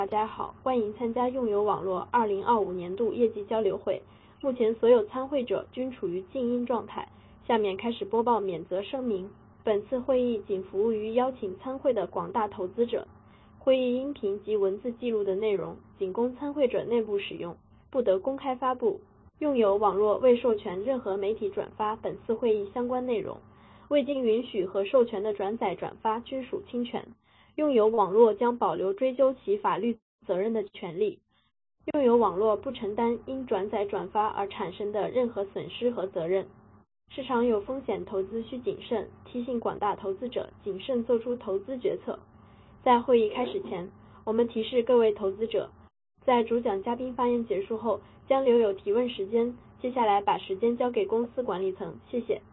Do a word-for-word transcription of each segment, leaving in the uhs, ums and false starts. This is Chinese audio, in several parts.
大家好，欢迎参加用友网络二零二五年度业绩交流会。目前所有参会者均处于静音状态。下面开始播报免责声明。本次会议仅服务于邀请参会的广大投资者。会议音频及文字记录的内容仅供参会者内部使用，不得公开发布。用友网络未授权任何媒体转发本次会议相关内容，未经允许和授权的转载转发均属侵权。用友网络将保留追究其法律责任的权利。用友网络不承担因转载转发而产生的任何损失和责任。市场有风险，投资需谨慎，提醒广大投资者谨慎做出投资决策。在会议开始前，我们提示各位投资者，在主讲嘉宾发言结束后，将留有提问时间。接下来把时间交给公司管理层，谢谢。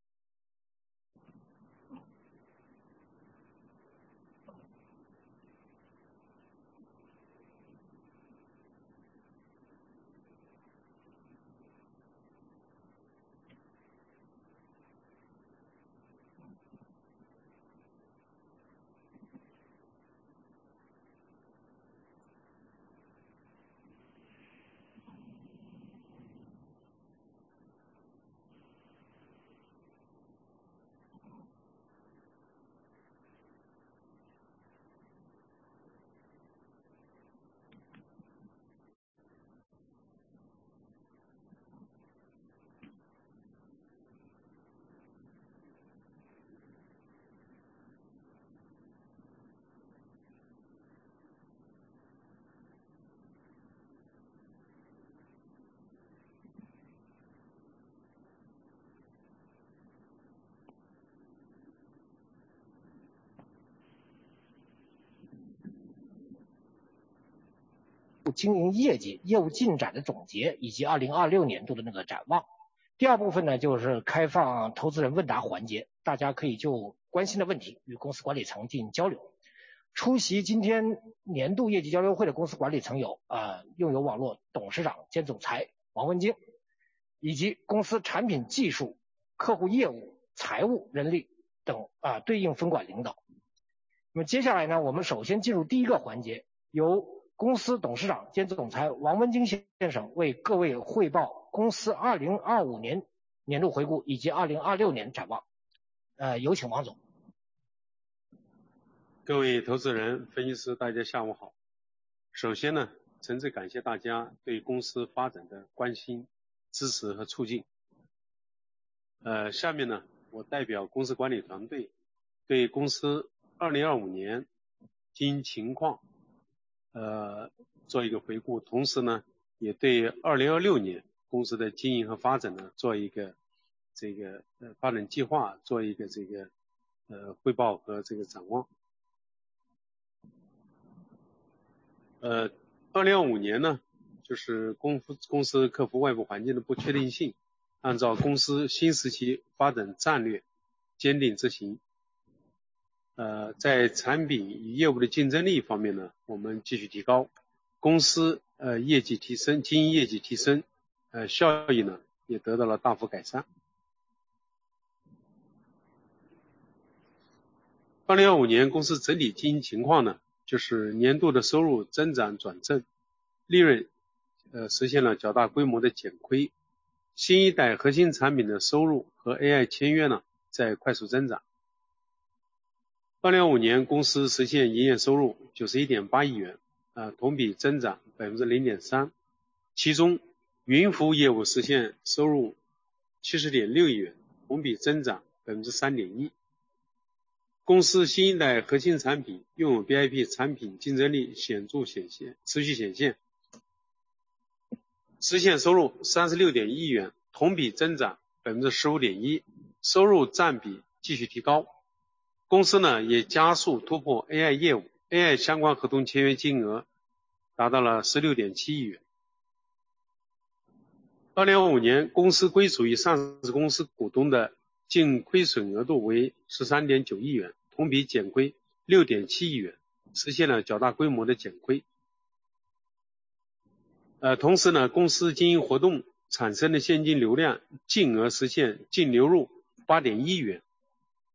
经营业绩、业务进展的总结，以及二零二六年度的那个展望。第二部分呢，就是开放投资人问答环节，大家可以就关心的问题与公司管理层进行交流。出席今天年度业绩交流会的公司管理层有呃用友网络董事长兼总裁王文京，以及公司产品技术、客户业务、财务、人力等啊、呃、对应分管领导。那么接下来呢，我们首先进入第一个环节，由公司董事长兼总裁王文京先生为各位汇报公司二零二五年年度回顾以及二零二六年展望。呃，有请王总。 各位投资人、分析师，大家下午好。首先呢，诚挚感谢大家对公司发展的关心、支持和促进。呃，下面呢，我代表公司管理团队对公司二零二五年经营情况呃，做一个回顾，同时呢，也对二零二六年公司的经营和发展呢，做一个这个呃发展计划，做一个这个呃汇报和这个展望。呃，二零二五年呢，就是公公司克服外部环境的不确定性，按照公司新时期发展战略坚定执行。呃，在产品与业务的竞争力方面呢，我们继续提高，公司呃业绩提升，经营业绩提升，呃效益呢也得到了大幅改善。二零二五年公司整体经营情况呢，就是年度的收入增长转正，利润呃实现了较大规模的减亏，新一代核心产品的收入和 A I 签约呢在快速增长。二零二五年公司实现营业收入 九十一点八亿元，呃，同比增长 百分之零点三， 其中云服务业务实现收入 七十点六亿元，同比增长 百分之三点一。 公司新一代核心产品用友 V I P 产品竞争力显著显现，持续显现，实现收入 三十六点一亿元，同比增长 百分之十五点一， 收入占比继续提高。公司呢也加速突破 A I 业务 ，A I 相关合同签约金额达到了 十六点七亿元。二零二五年公司归属于上市公司股东的净亏损额度为 十三点九亿元，同比减亏 六点七亿元，实现了较大规模的减亏。呃，同时呢，公司经营活动产生的现金流量净额实现净流入 八点一亿元，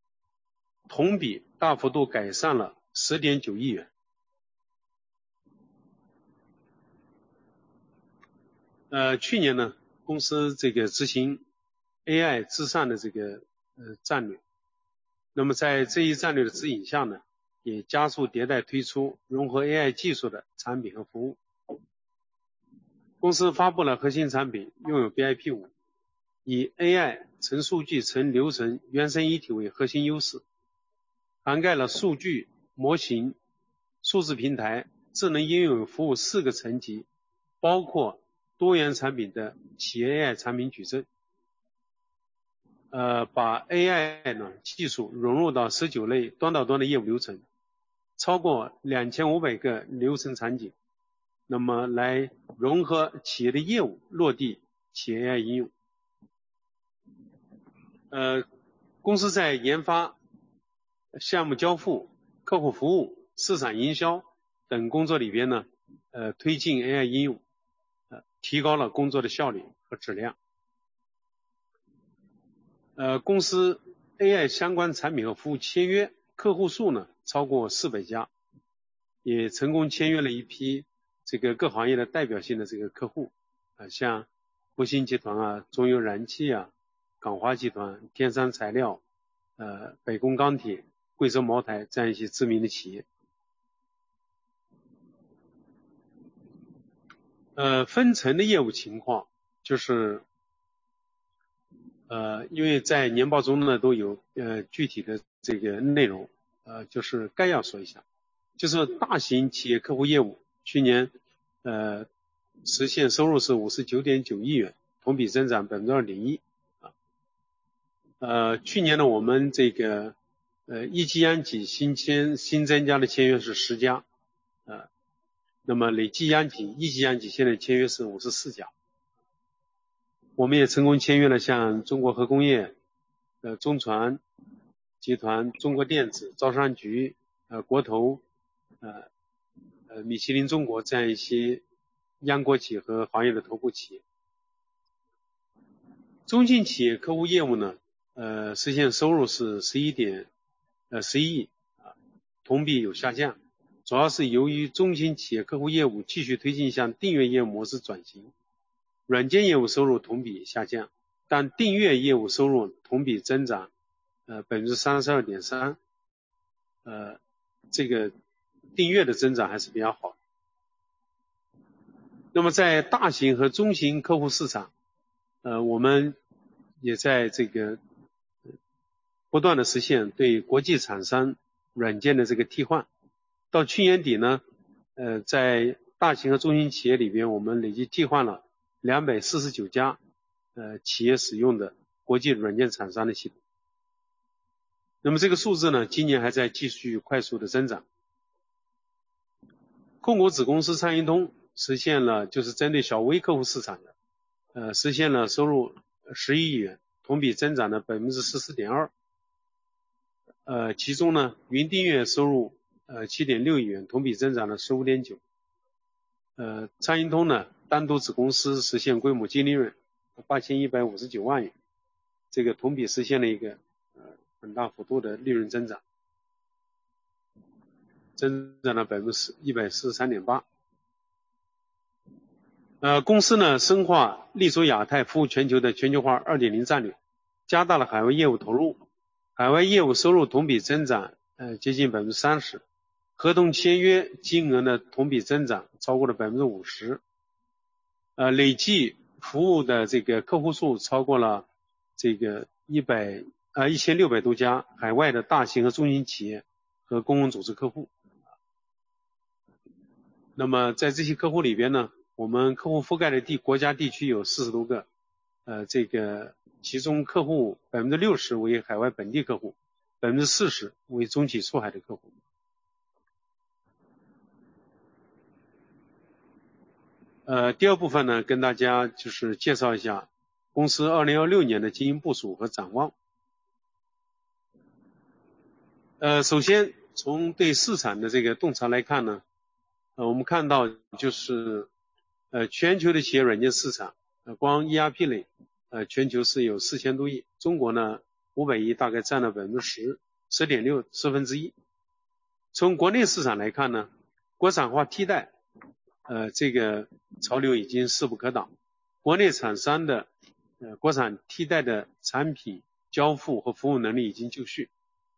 同比大幅度改善了 十点九亿元。 呃，去年呢，公司这个执行 A I 至上的这个呃战略。那么在这一战略的指引下呢，也加速迭代推出融合 A I 技术的产品和服务。公司发布了核心产品拥有 B I P 五，以 A I 成数据成流程原生一体为核心优势，涵盖了数据、模型、数字平台、智能应用服务四个层级，包括多元产品的企业 A I 产品矩阵。呃，把 A I 呢技术融入到十九类端到端的业务流程，超过两千五百个流程场景，那么来融合企业的业务，落地企业 A I 应用。呃，公司在研发、项目交付、客户服务、市场营销等工作里边呢，呃，推进 A I 应用，呃，提高了工作的效率和质量。呃，公司 A I 相关产品和服务签约客户数呢超过四百家，也成功签约了一批这个各行业的代表性的这个客户，啊、呃，像复星集团啊、中油燃气啊、港华集团、天山材料、呃北工钢铁、贵州茅台这样一些知名的企业。呃，分层的业务情况就是。呃，因为在年报中呢都有呃具体的这个内容，呃，就是概要说一下，就是大型企业客户业务去年呃实现收入是 五十九点九亿元，同比增长 百分之二点一 啊。呃，去年呢我们这个呃一级央企新签新增加的签约是十家，呃，那么累计央企一级央企现在签约是五十四家。我们也成功签约了像中国核工业、呃中船集团、中国电子、招商局、呃国投、呃呃米其林中国这样一些央国企和行业的头部企业。中型企业客户业务呢，呃实现收入是十一点呃十一亿啊，同比有下降，主要是由于中型企业客户业务继续推进向订阅业务模式转型。软件业务收入同比下降，但订阅业务收入同比增长呃 百分之三十二点三， 呃这个订阅的增长还是比较好。那么在大型和中型客户市场，呃我们也在这个不断的实现对国际厂商软件的这个替换。到去年底呢，呃在大型和中型企业里边，我们累计替换了两百四十九家呃企业使用的国际软件厂商的系统。那么这个数字呢，今年还在继续快速的增长。控股子公司畅银通实现了就是针对小微客户市场的呃实现了收入十亿元，同比增长了 百分之十四点二。 呃其中呢云订阅收入呃 七点六亿元，同比增长了 十五点九。 呃畅银通呢单独子公司实现规模净利润八千一百五十九万元，这个同比实现了一个呃很大幅度的利润增长，增长了 百分之一百四十三点八。 呃公司呢深化立足亚太服务全球的全球化 二点零 战略，加大了海外业务投入，海外业务收入同比增长呃接近 百分之三十， 合同签约金额呢同比增长超过了 百分之五十， 呃累计服务的这个客户数超过了这个一百呃一千六百多家海外的大型和中型企业和公共组织客户。那么在这些客户里边呢，我们客户覆盖的地国家地区有四十多个，呃这个其中客户 百分之六十 为海外本地客户， 百分之四十 为中企出海的客户。呃，第二部分呢，跟大家就是介绍一下公司二零二六年的经营部署和展望。呃，首先从对市场的这个洞察来看呢，呃，我们看到就是呃全球的企业软件市场，呃光 E R P 类，呃全球是有四千多亿，中国呢五百亿，大概占了 百分之十， 十点六， 四分之一。从国内市场来看呢，国产化替代呃，这个潮流已经势不可挡， 国内厂商的呃国产替代的产品交付和服务能力已经就绪。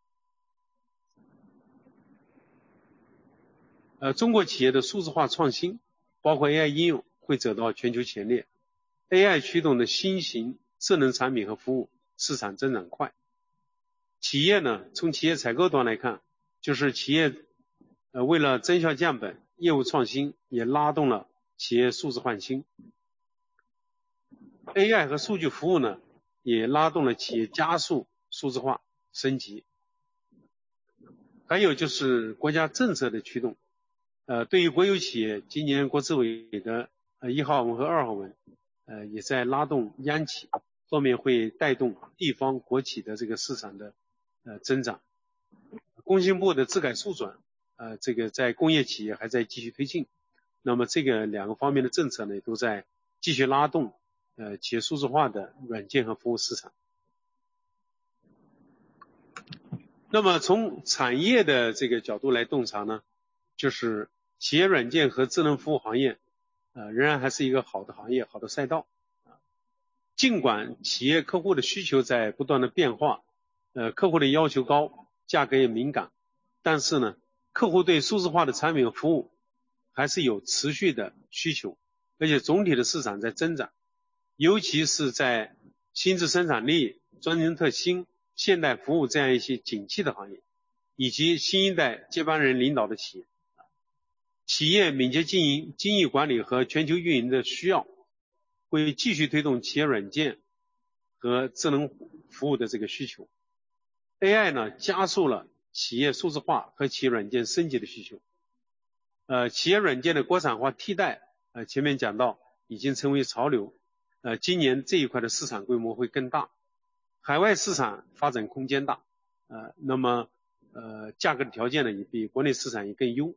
呃，中国企业的数字化创新，包括 A I 应用，会走到全球前列。A I 驱动的新型智能产品和服务市场增长快。企业呢，从企业采购端来看，就是企业呃为了增效降本、业务创新，也拉动了企业数字换新。A I 和数据服务呢，也拉动了企业加速数字化升级。还有就是国家政策的驱动。呃，对于国有企业，今年国资委的呃一号文和二号文，呃也在拉动央企，后面会带动地方国企的这个市场的呃增长。工信部的自改速转，呃这个在工业企业还在继续推进。那么这个两个方面的政策呢，都在继续拉动呃企业数字化的软件和服务市场。那么从产业的这个角度来洞察呢，就是企业软件和智能服务行业，呃，仍然还是一个好的行业、好的赛道。尽管企业客户的需求在不断的变化，呃，客户的要求高，价格也敏感，但是呢，客户对数字化的产品和服务还是有持续的需求，而且总体的市场在增长，尤其是在新质生产力、专精特新、现代服务这样一些景气的行业，以及新一代接班人领导的企业。企业敏捷经营、精益管理和全球运营的需要，会继续推动企业软件和智能服务的这个需求。A I 呢，加速了企业数字化和企业软件升级的需求。呃，企业软件的国产化替代，呃，前面讲到已经成为潮流。呃，今年这一块的市场规模会更大，海外市场发展空间大，呃，那么呃，价格的条件呢，也比国内市场也更优。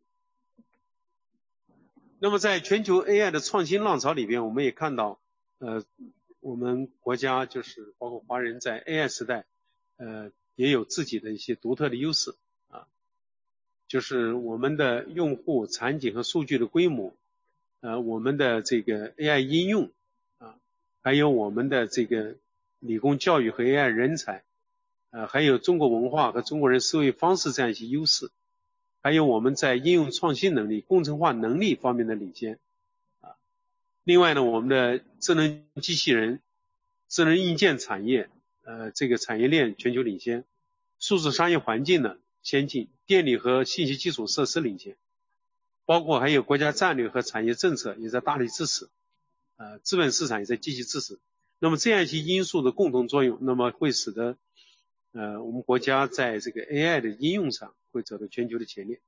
那么在全球 A I 的创新浪潮里边，我们也看到，呃，我们国家就是包括华人在 A I 时代，呃，也有自己的一些独特的优势啊，就是我们的用户场景和数据的规模，呃，我们的这个 A I 应用啊，还有我们的这个理工教育和 A I 人才，呃，还有中国文化和中国人思维方式这样一些优势。还有我们在应用创新能力、工程化能力方面的领先啊。另外呢，我们的智能机器人、智能硬件产业，呃，这个产业链全球领先，数字商业环境呢先进，电力和信息基础设施领先，包括还有国家战略和产业政策也在大力支持，呃，资本市场也在积极支持。那么这样一些因素的共同作用，那么会使得呃我们国家在这个 A I 的应用上会走到全球的前列。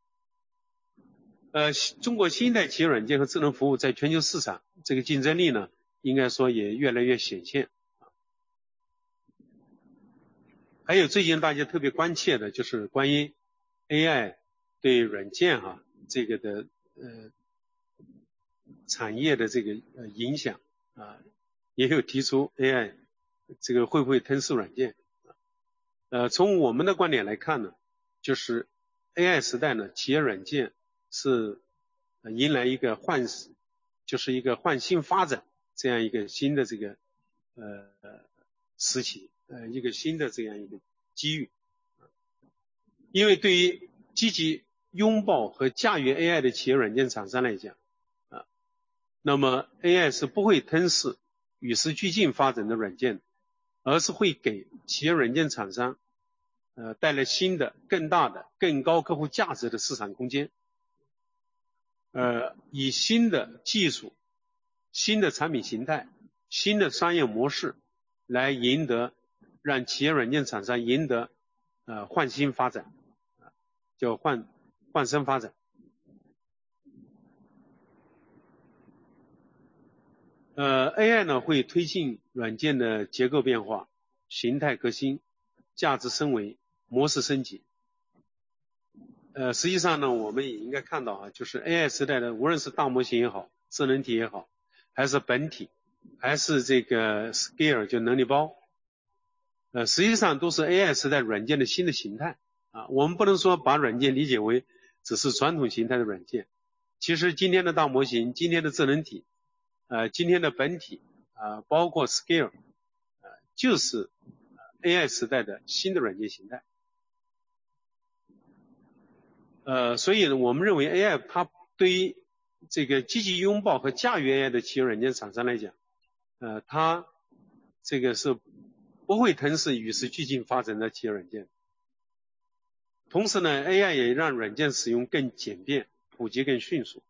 呃，中国新一代企业软件和智能服务在全球市场这个竞争力呢，应该说也越来越显现。还有最近大家特别关切的就是关于 A I 对软件哈、啊、这个的呃产业的这个呃影响啊，也有提出 A I 这个会不会吞噬软件？呃，从我们的观点来看呢，就是 A I 时代呢，企业软件是迎来一个换，就是一个换新发展这样一个新的这个呃时期，呃一个新的这样一个机遇。因为对于积极拥抱和驾驭 A I 的企业软件厂商来讲，啊，那么 A I 是不会吞噬与时俱进发展的软件，而是会给企业软件厂商呃带来新的、更大的、更高客户价值的市场空间。呃，以新的技术、新的产品形态、新的商业模式来赢得，让企业软件厂商赢得呃换新发展，叫换换生发展。呃 ，A I 呢会推进软件的结构变化、形态革新、价值升维、模式升级。呃，实际上呢，我们也应该看到啊，就是 A I 时代的，无论是大模型也好，智能体也好，还是本体，还是这个 scale 就能力包，呃，实际上都是 A I 时代软件的新的形态啊。我们不能说把软件理解为只是传统形态的软件，其实今天的大模型、今天的智能体， 呃，今天的本体啊、呃，包括 scale， 呃，就是 A I 时代的新的软件形态。呃，所以呢，我们认为 A I 它对于这个积极拥抱和驾驭 A I 的企业软件厂商来讲，呃，它这个是不会腾势与时俱进发展的企业软件。同时呢 ，A I 也让软件使用更简便、普及更迅速。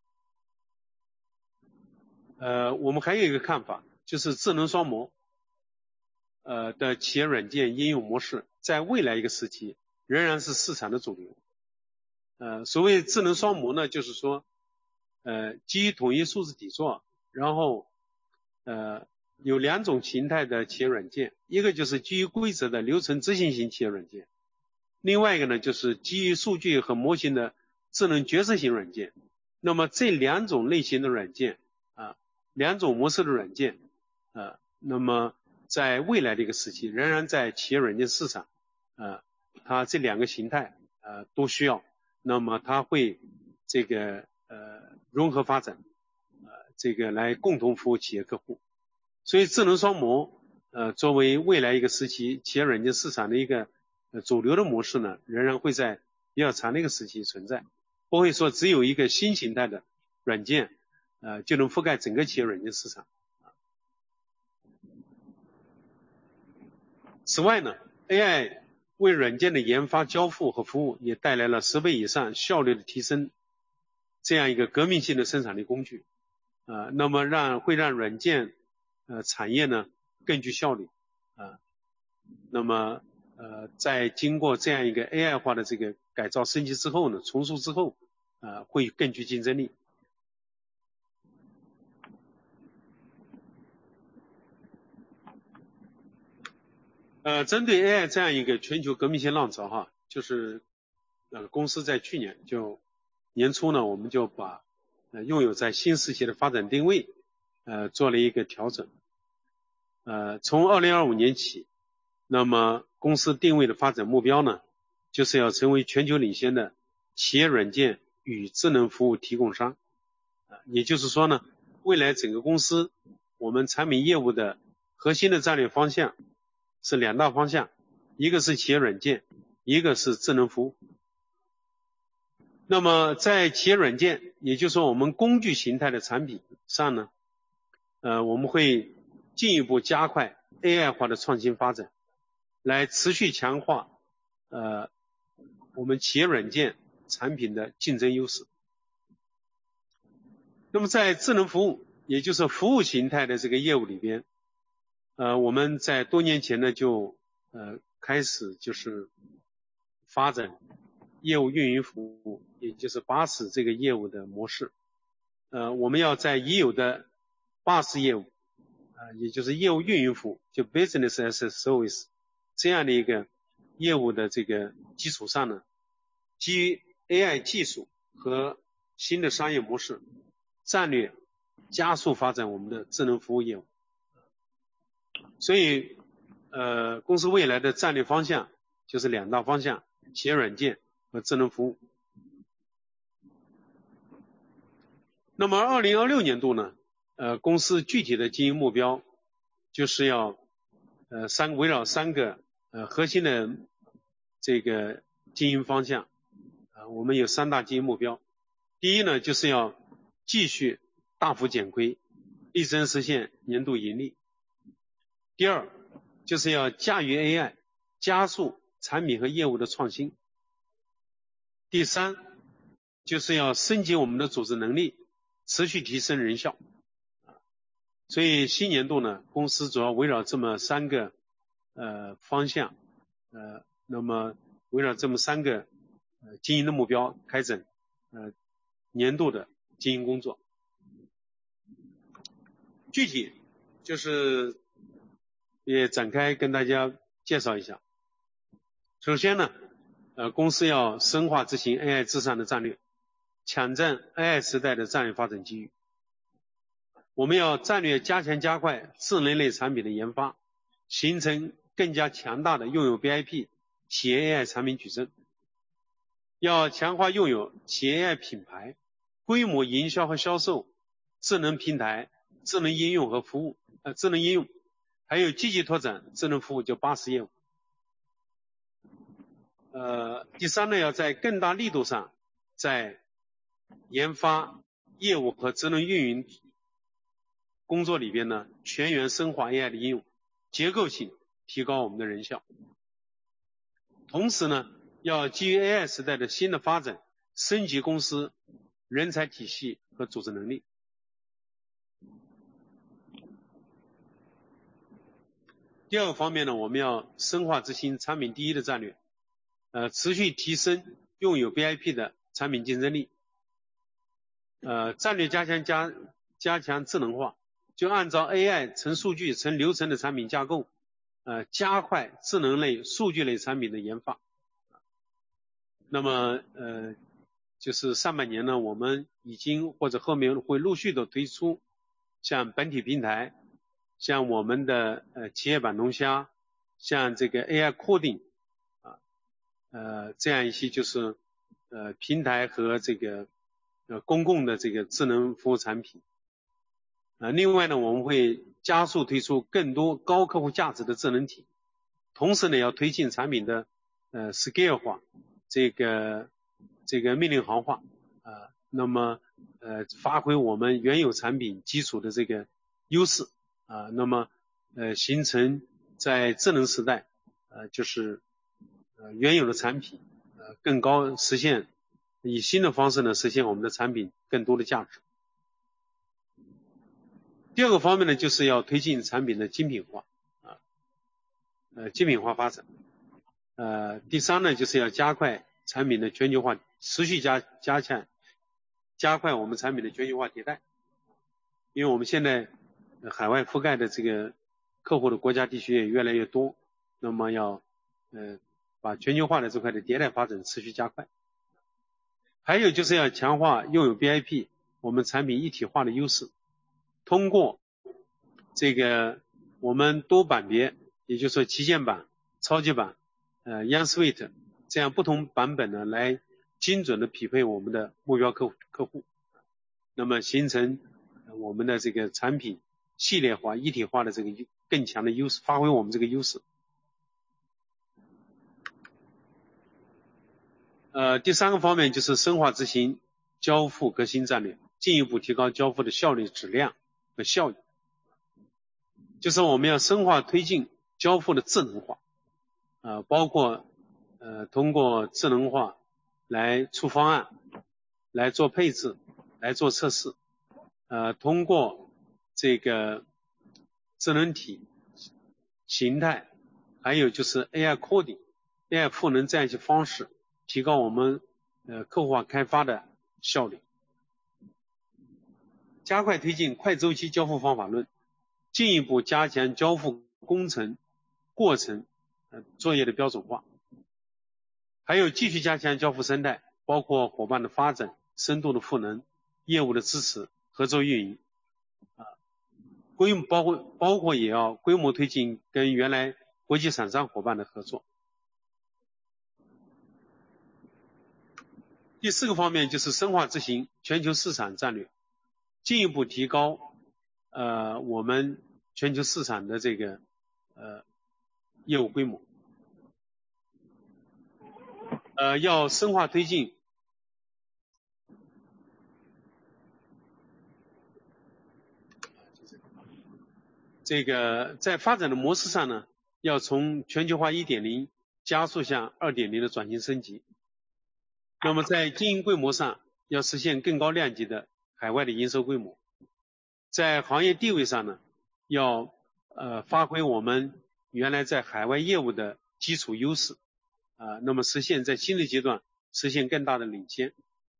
呃，我们还有一个看法，就是智能双模呃的企业软件应用模式，在未来一个时期仍然是市场的主流。呃，所谓智能双模呢，就是说，呃，基于统一数字底座，然后，呃，有两种形态的企业软件，一个就是基于规则的流程执行型企业软件，另外一个呢，就是基于数据和模型的智能决策型软件。那么这两种类型的软件啊，两种模式的软件，呃，那么在未来的一个时期，仍然在企业软件市场，呃，它这两个形态呃都需要。那么它会这个呃融合发展，呃这个来共同服务企业客户。所以智能双模呃作为未来一个时期企业软件市场的一个呃主流的模式呢，仍然会在比较长的一个时期存在，不会说只有一个新形态的软件呃就能覆盖整个企业软件市场。此外呢 ，A I 为软件的研发、交付和服务也带来了十倍以上效率的提升，这样一个革命性的生产力工具，呃，那么让会让软件呃产业呢更具效率，啊、呃，那么呃在经过这样一个 A I 化的这个改造升级之后呢，重塑之后，呃会更具竞争力。呃，针对 A I 这样一个全球革命性浪潮哈，就是呃公司在去年就年初呢，我们就把呃拥有在新时期的发展定位呃做了一个调整。呃，从二零二五年起，那么公司定位的发展目标呢，就是要成为全球领先的企业软件与智能服务提供商。呃、也就是说呢，未来整个公司我们产品业务的核心的战略方向是两大方向，一个是企业软件，一个是智能服务。那么在企业软件，也就是说我们工具形态的产品上呢，呃，我们会进一步加快 A I 化的创新发展，来持续强化呃我们企业软件产品的竞争优势。那么在智能服务，也就是服务形态的这个业务里边，呃，我们在多年前呢就呃开始就是发展业务运营服务，也就是 B A S 这个业务的模式。呃，我们要在已有的 B A S 业务，呃，也就是业务运营服务，就 Business as a Service 这样的一个业务的这个基础上呢，基于 A I 技术和新的商业模式，战略加速发展我们的智能服务业务。所以呃，公司未来的战略方向就是两大方向，企业软件和智能服务。那么二零二六年度呢，呃，公司具体的经营目标就是要呃三围绕三个呃核心的这个经营方向，呃，我们有三大经营目标。第一呢，就是要继续大幅减亏，力争实现年度盈利。第二，就是要驾驭 A I， 加速产品和业务的创新。第三，就是要升级我们的组织能力，持续提升人效。所以新年度呢，公司主要围绕这么三个呃方向，呃，那么围绕这么三个呃经营的目标开展呃年度的经营工作。具体就是也展开跟大家介绍一下。首先呢，呃，公司要深化执行 A I 至上的战略，抢占 A I 时代的战略发展机遇。我们要战略加强加快智能类产品的研发，形成更加强大的拥有 B I P 企业 A I 产品矩阵。要强化拥有企业 A I 品牌，规模营销和销售智能平台智能应用和服务，呃，智能应用，还有积极拓展智能服务，就八十业务。呃，第三呢，要在更大力度上，在研发、业务和智能运营工作里边呢，全员深化 A I 的应用，结构性提高我们的人效。同时呢，要基于 A I 时代的新的发展，升级公司人才体系和组织能力。第二个方面呢，我们要深化执行产品第一的战略，呃，持续提升拥有 B I P 的产品竞争力。呃，战略加强加加强智能化，就按照 A I 成数据成流程的产品架构，呃，加快智能类、数据类产品的研发。那么，呃，就是上半年呢，我们已经或者后面会陆续的推出，像本体平台，像我们的呃企业版龙虾，像这个 A I coding 啊，呃，这样一些就是呃平台和这个呃公共的这个智能服务产品。呃，另外呢，我们会加速推出更多高客户价值的智能体，同时呢，要推进产品的呃 scale 化，这个这个命令行化啊、呃，那么呃发挥我们原有产品基础的这个优势啊、呃，那么呃形成在智能时代呃就是呃原有的产品呃更高实现以新的方式呢实现我们的产品更多的价值。第二个方面呢，就是要推进产品的精品化啊，呃精品化发展。呃，第三呢，就是要加快产品的全球化，持续加加强加快我们产品的全球化迭代。因为我们现在海外覆盖的这个客户的国家地区也越来越多，那么要呃把全球化的这块的迭代发展持续加快。还有就是要强化拥有 B I P 我们产品一体化的优势，通过这个我们多版别，也就是说旗舰版、超级版、呃 Young Suite 这样不同版本呢，来精准的匹配我们的目标客户客户，那么形成我们的这个产品系列化、一体化的这个更强的优势，发挥我们这个优势。呃，第三个方面就是深化执行交付革新战略，进一步提高交付的效率、质量和效益。就是我们要深化推进交付的智能化，呃，包括呃通过智能化来出方案，来做配置，来做测试，呃，通过这个智能体形态，还有就是 A I coding、A I 赋能这样一些方式，提高我们呃客户化开发的效率，加快推进快周期交付方法论。进一步加强交付工程过程呃作业的标准化，还有继续加强交付生态，包括伙伴的发展、深度的赋能、业务的支持、合作运营啊，规模包括包括也要规模推进跟原来国际厂商伙伴的合作。第四个方面就是深化执行全球市场战略，进一步提高呃我们全球市场的这个呃业务规模，呃要深化推进这个在发展的模式上呢，要从全球化 一点零 加速向 二点零 的转型升级。那么在经营规模上要实现更高量级的海外的营收规模，在行业地位上呢，要呃发挥我们原来在海外业务的基础优势啊、呃，那么实现在新的阶段实现更大的领先。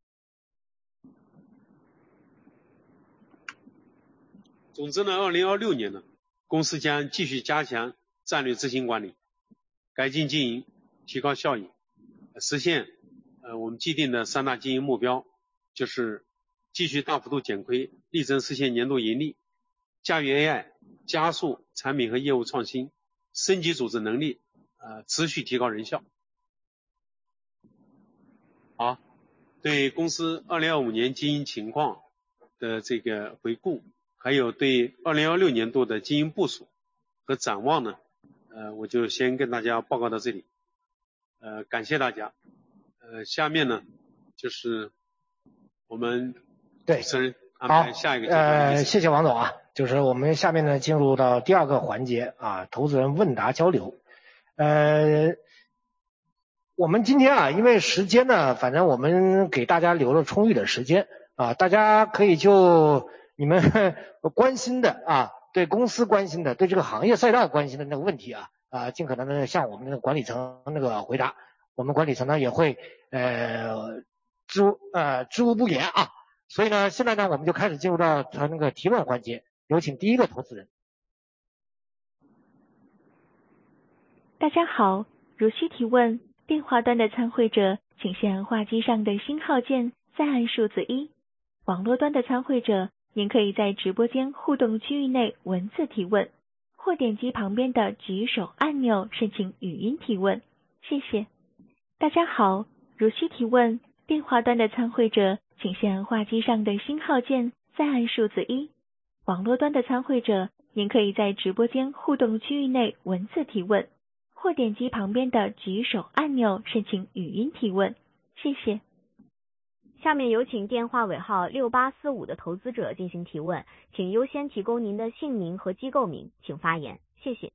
总之呢，二零二六年呢，公司将继续加强战略执行管理，改进经营，提高效益，实现呃我们既定的三大经营目标，就是继续大幅度减亏，力争实现年度盈利，驾驭 A I， 加速产品和业务创新，升级组织能力，呃，持续提高人效。好，对公司二零二五年经营情况的这个回顾还有对二零二六年度的经营部署和展望呢，呃，我就先跟大家报告到这里。呃，感谢大家。呃，下面呢就是我们主持人安排下一个阶段的呃，谢谢王总啊。就是我们下面呢进入到第二个环节啊，投资人问答交流。呃，我们今天啊，因为时间呢，反正我们给大家留了充裕的时间啊，大家可以就你们关心的啊，对公司关心的，对这个行业赛道关心的那个问题啊啊，尽可能的向我们的管理层那个回答。我们管理层呢也会呃知呃知无不言啊。所以呢，现在呢我们就开始进入到他那个提问环节，有请第一个投资人。 大家好，如需提问，电话端的参会者请先按话机上的星号键，再按数字一。网络端的参会者，您可以在直播间互动区域内文字提问，或点击旁边的举手按钮申请语音提问。谢谢。大家好，如需提问，电话端的参会者请先按话机上的星号键，再按数字一。网络端的参会者，您可以在直播间互动区域内文字提问，或点击旁边的举手按钮申请语音提问。谢谢。 下面有请电话尾号六八四五的投资者进行提问，请优先提供您的姓名和机构名，请发言。谢谢。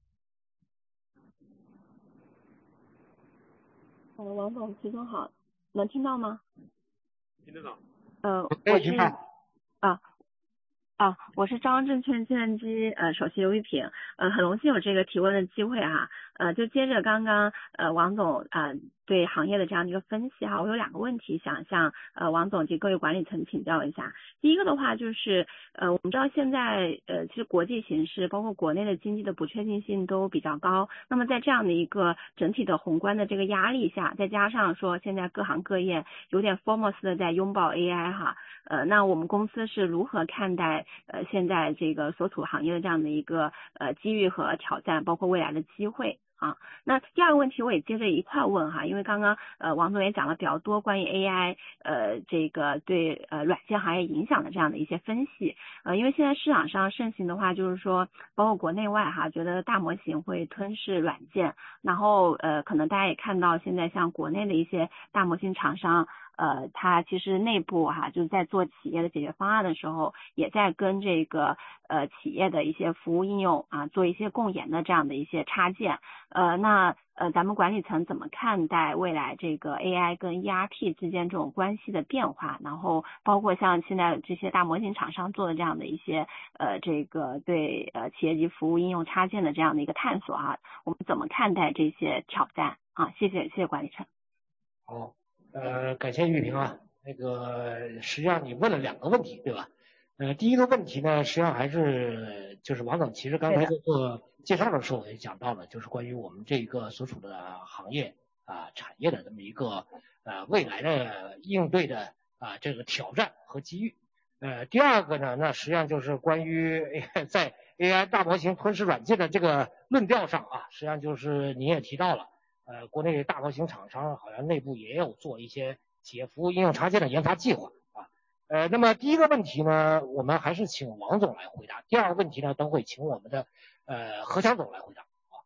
呃，王总，齐总好，能听到吗？ 听得到。 呃，我是啊啊，我是招商证券计算机呃首席刘玉萍，呃，很荣幸有这个提问的机会哈，呃，就接着刚刚呃王总啊、呃、对行业的这样的一个分析哈，我有两个问题想向呃王总及各位管理层请教一下。第一个的话就是呃我们知道现在呃其实国际形势包括国内的经济的不确定性都比较高，那么在这样的一个整体的宏观的这个压力下，再加上说现在各行各业有点 foremost 的在拥抱 A I 哈，呃那我们公司是如何看待呃现在这个所处行业的这样的一个呃机遇和挑战，包括未来的机会？啊，那第二个问题我也接着一块问哈，因为刚刚呃王总也讲了比较多关于 A I 呃这个对呃软件行业影响的这样的一些分析，呃因为现在市场上盛行的话就是说，包括国内外哈，觉得大模型会吞噬软件，然后呃可能大家也看到现在像国内的一些大模型厂商。呃，它其实内部哈、啊、就是在做企业的解决方案的时候，也在跟这个呃企业的一些服务应用啊做一些共研的这样的一些插件。呃，那呃咱们管理层怎么看待未来这个 A I 跟 E R P 之间这种关系的变化？然后包括像现在这些大模型厂商做的这样的一些呃这个对呃企业级服务应用插件的这样的一个探索啊，我们怎么看待这些挑战啊？谢谢，谢谢管理层。 好。呃，感谢玉萍啊，那个实际上你问了两个问题，对吧？呃，第一个问题呢，实际上还是就是王总其实刚才在做介绍的时候也讲到了，就是关于我们这个所处的行业啊、产业的这么一个呃未来的应对的啊这个挑战和机遇。呃，第二个呢，那实际上就是关于在 A I 大模型吞噬软件的这个论调上啊，实际上就是您也提到了。呃，国内大模型厂商好像内部也有做一些企业服务应用插件的研发计划啊。呃，那么第一个问题呢，我们还是请王总来回答。第二个问题呢，等会请我们的呃何强总来回答。啊。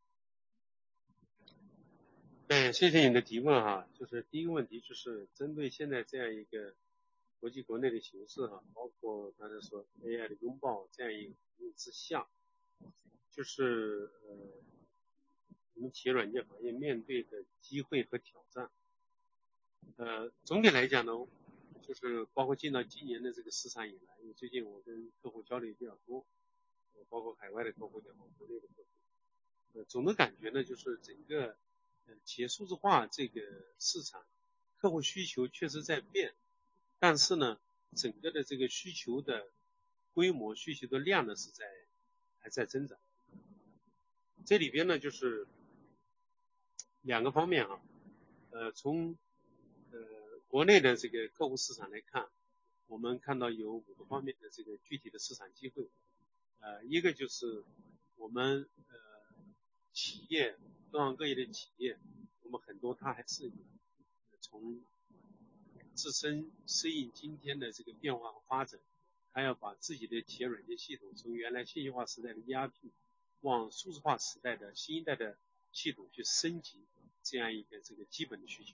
对，谢谢你的提问哈。就是第一个问题就是针对现在这样一个国际国内的形势哈，包括刚才说 A I 的拥抱这样一个之下，就是呃。我们企业软件行业面对的机会和挑战，呃，总体来讲呢，就是包括进到今年的这个市场以来，因为最近我跟客户交流比较多，呃，包括海外的客户也好，国内的客户，呃，总的感觉呢，就是整个呃企业数字化这个市场，客户需求确实在变，但是呢，整个的这个需求的规模、需求的量呢是在还在增长，这里边呢就是两个方面啊，呃，从呃国内的这个客户市场来看，我们看到有五个方面的这个具体的市场机会，呃，一个就是我们呃企业各行各业的企业，我们很多它还是从自身适应今天的这个变化和发展， 它要把自己的企业软件系统从原来信息化时代的 E R P 往数字化时代的新一代的系统去升级，这样一个这个基本的需求。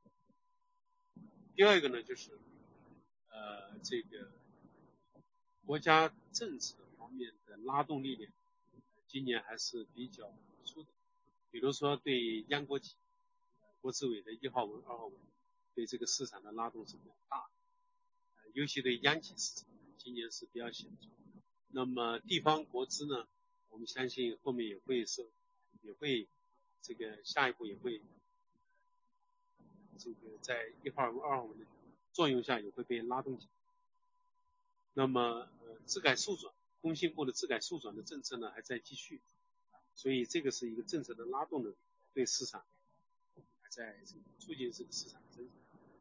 第二一个呢，就是呃这个国家政策方面的拉动力量，今年还是比较突出的。比如说对央国企，国资委的一号文、二号文对这个市场的拉动是比较大的，呃、尤其对央企市场今年是比较显著。那么地方国资呢，我们相信后面也会是也会这个下一步也会这个在一号文、二号文的作用下也会被拉动起来。那么呃治改速转，工信部的治改速转的政策呢还在继续，所以这个是一个政策的拉动的对市场还在这个促进这个市场增长。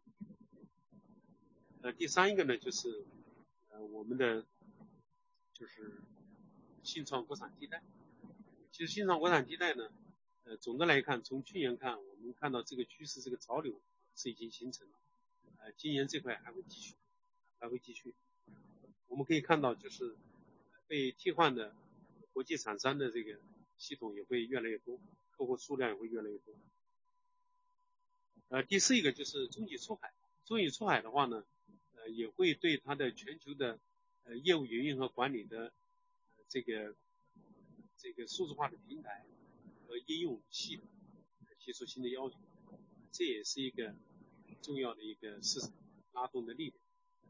呃第三一个呢就是呃我们的就是信创国产替代。其实信创国产替代呢呃总的来看，从去年看我们看到这个趋势这个潮流是已经形成了，呃今年这块还会继续还会继续。我们可以看到就是被替换的国际厂商的这个系统也会越来越多，客户数量也会越来越多。呃第四一个就是中企出海，中企出海的话呢呃也会对它的全球的呃业务营运和管理的、呃、这个这个数字化的平台和应用系统提出新的要求，这也是一个重要的一个市场拉动的力量。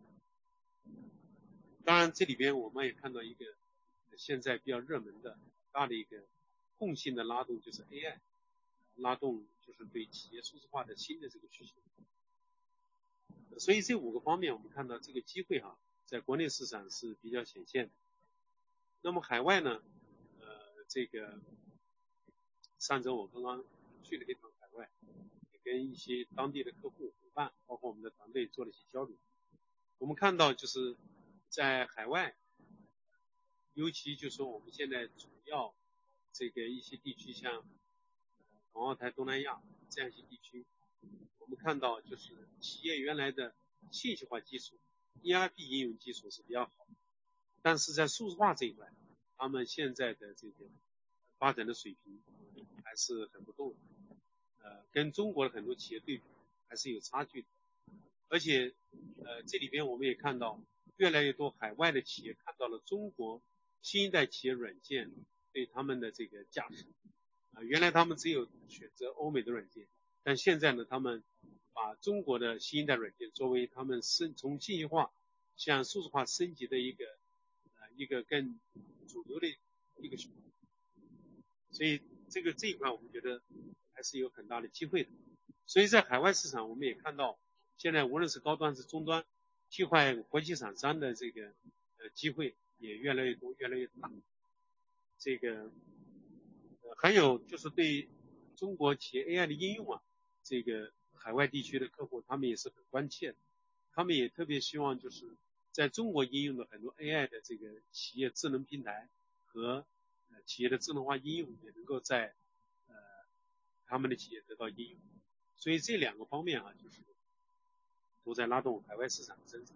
当然这里边我们也看到一个现在比较热门的大的一个共性的拉动，就是 A I 拉动，就是对企业数字化的新的这个需求。所以这五个方面我们看到这个机会哈，在国内市场是比较显现的。那么海外呢呃这个上周我刚刚去了一趟海外，也跟一些当地的客户伙伴包括我们的团队做了一些交流。我们看到就是在海外，尤其就是说我们现在主要这个一些地区，像港澳台、东南亚这样一些地区，我们看到就是企业原来的信息化技术 E R P 应用技术是比较好，但是在数字化这一块，他们现在的这个发展的水平还是很不够的，呃，跟中国的很多企业对比还是有差距的。而且呃这里边我们也看到越来越多海外的企业看到了中国新一代企业软件对他们的这个价值。啊，原来他们只有选择欧美的软件，但现在呢，他们把中国的新一代软件作为他们升从信息化向数字化升级的一个呃一个更主流的一个选择。所以这个这一块我们觉得还是有很大的机会的。所以在海外市场我们也看到，现在无论是高端是终端，替换国际厂商的这个呃机会也越来越多，越来越大。这个呃还有就是对中国企业 A I 的应用啊，这个海外地区的客户他们也是很关切的，他们也特别希望就是在中国应用的很多 A I 的这个企业智能平台和呃企业的智能化应用也能够在呃他们的企业得到应用。所以这两个方面啊，就是都在拉动海外市场的增长。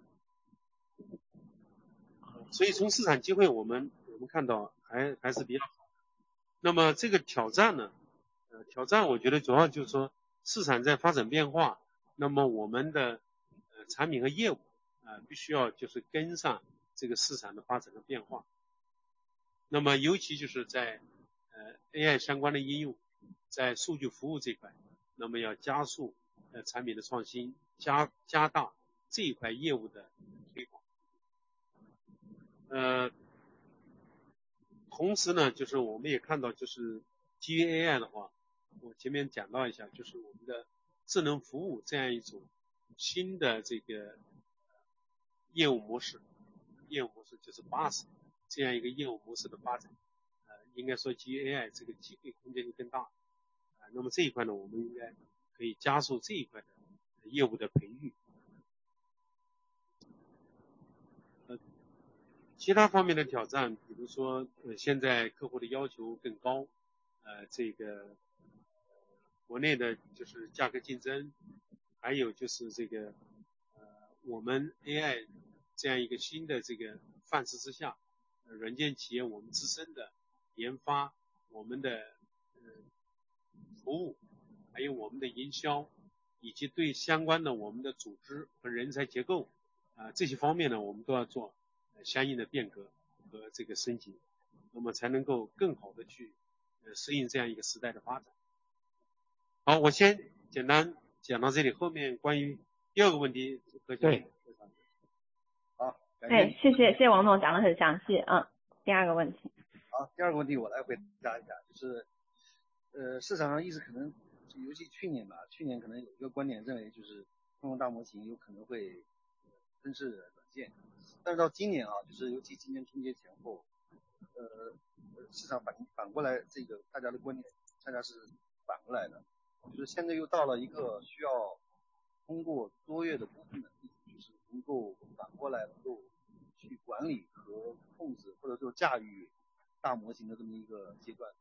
所以从市场机会我们我们看到还还是比较好。那么这个挑战呢呃挑战我觉得主要就是说市场在发展变化，那么我们的呃产品和业务啊、呃、必须要就是跟上这个市场的发展和变化。那么尤其就是在呃 A I 相关的应用，在数据服务这块，那么要加速呃产品的创新，加加大这一块业务的推广。呃，同时呢，就是我们也看到，就是基于 A I 的话，我前面讲到一下，就是我们的智能服务这样一种新的这个业务模式，业务模式就是 B A S 这样一个业务模式的发展，呃，应该说基于 A I 这个机会空间就更大。啊、呃，那么这一块呢，我们应该可以加速这一块的业务的培育。呃，其他方面的挑战，比如说呃现在客户的要求更高，呃，这个国内的就是价格竞争，还有就是这个呃我们 A I 这样一个新的这个范式之下，呃、软件企业我们自身的研发，我们的呃服务，还有我们的营销，以及对相关的我们的组织和人才结构啊、呃、这些方面呢，我们都要做、呃、相应的变革和这个升级，那么才能够更好的去呃适应这样一个时代的发展。好，我先简单讲到这里，后面关于第二个问题， 对， 好，感哎， 谢谢谢谢谢王总讲的很详细啊、嗯。第二个问题， 好，第二个问题我来回答一下，就是呃市场上一直可能，尤其去年吧，去年可能有一个观点认为就是通用大模型有可能会分式软件，但是到今年啊，就是尤其今年春节前后，呃市场反反过来，这个大家的观点恰恰是反过来的，就是现在又到了一个需要通过多月的工作能力，就是能够反过来能够去管理和控制或者说驾驭大模型的这么一个阶段。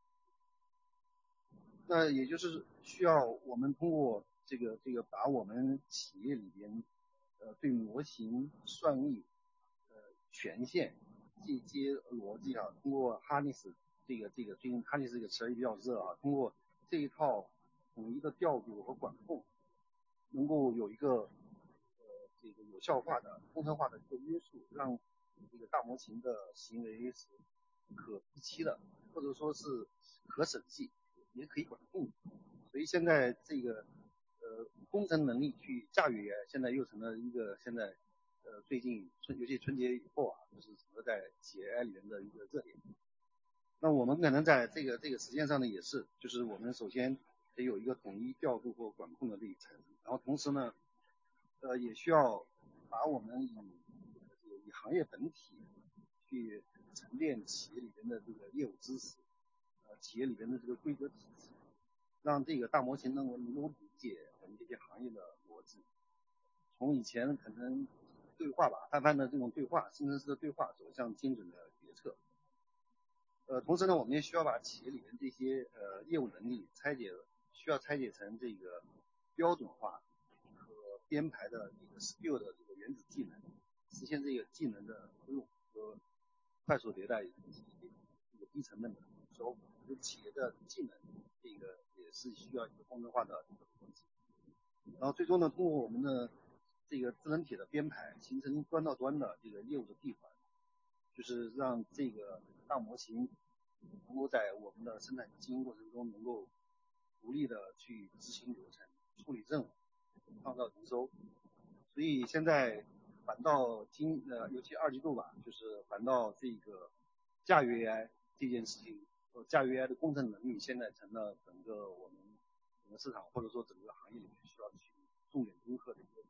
那也就是需要我们通过这个这个把我们企业里边呃对模型算力呃权限这些逻辑啊，通过 harness 这个这个最近 harness 这个词儿也比较热啊，通过这一套统一的调度和管控，能够有一个呃这个有效化的通称化的一个约束，让这个大模型的行为是可预期的，或者说是可审计，也可以管控。所以现在这个呃工程能力去驾驭 A I， 现在又成了一个现在呃最近春尤其春节以后啊，就是整个在企业 A I 里面的一个热点。那我们可能在这个这个实践上呢，也是就是我们首先得有一个统一调度或管控的这一层，然后同时呢，呃也需要把我们以以行业本体去沉淀企业里边的这个业务知识，呃企业里边的这个规则体系，让这个大模型能够能够理解我们这些行业的逻辑，从以前可能对话吧，泛泛的这种对话，生成式的对话，走向精准的决策。呃，同时呢，我们也需要把企业里面这些呃业务能力拆解，需要拆解成这个标准化和编排的这个 skill 的这个原子技能，实现这个技能的推动和快速迭代以及这个低成本的收入。就企业的技能，这个也是需要一个功能化的一个东西。然后最终呢，通过我们的这个智能体的编排，形成端到端的这个业务的闭环，就是让这个大模型能够在我们的生产经营过程中能够独立的去执行流程、处理任务、创造营收。所以现在反倒今呃尤其二季度吧，就是反倒这个驾驭 A I 这件事情，呃驾驭 A I 的工程能力现在成了整个我们整个市场或者说整个行业里面需要去重点攻克的一个。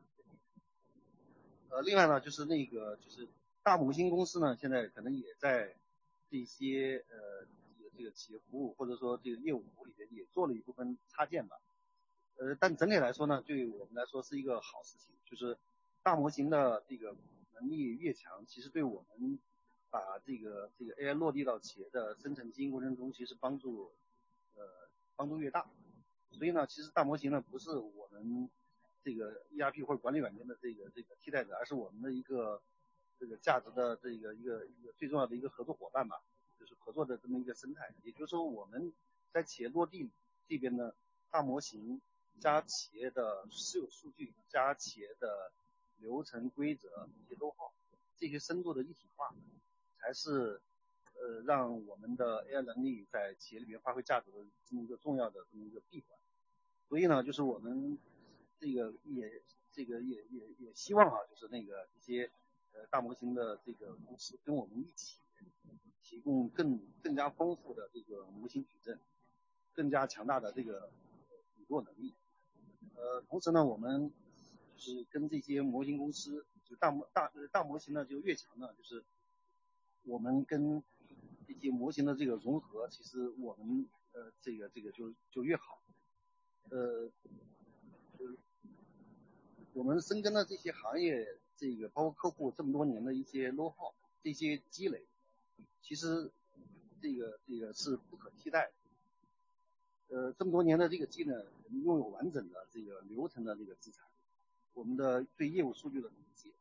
呃，另外呢，就是那个就是大模型公司呢，现在可能也在这些呃这个这个企业服务或者说这个业务服务里边也做了一部分插件吧。呃，但整体来说呢，对我们来说是一个好事情，就是大模型的这个能力越强，其实对我们把这个这个 A I 落地到企业的生产经营过程中，其实帮助呃帮助越大。所以呢，其实大模型呢不是我们这个 E R P 或者管理软件的这个这个替代者，而是我们的一个这个价值的这个一个一个最重要的一个合作伙伴吧，就是合作的这么一个生态。也就是说，我们在企业落地这边呢，大模型加企业的私有数据加企业的流程规则一些都好，这些深度的一体化，才是呃让我们的 A I 能力在企业里面发挥价值的这么一个重要的这么一个闭环。所以呢，就是我们这个也这个也也也希望啊，就是那个一些呃大模型的这个公司跟我们一起提供更更加丰富的这个模型矩阵，更加强大的这个捕捉能力。呃，同时呢，我们就是跟这些模型公司，就大模大大模型呢就越强呢，就是我们跟这些模型的这个融合，其实我们呃这个这个就就越好。呃，呃，我们深耕的这些行业，这个包括客户这么多年的一些 know how， 这些积累，其实这个这个是不可替代的。呃，这么多年的这个积累，我们拥有完整的这个流程的这个资产，我们的对业务数据的理解，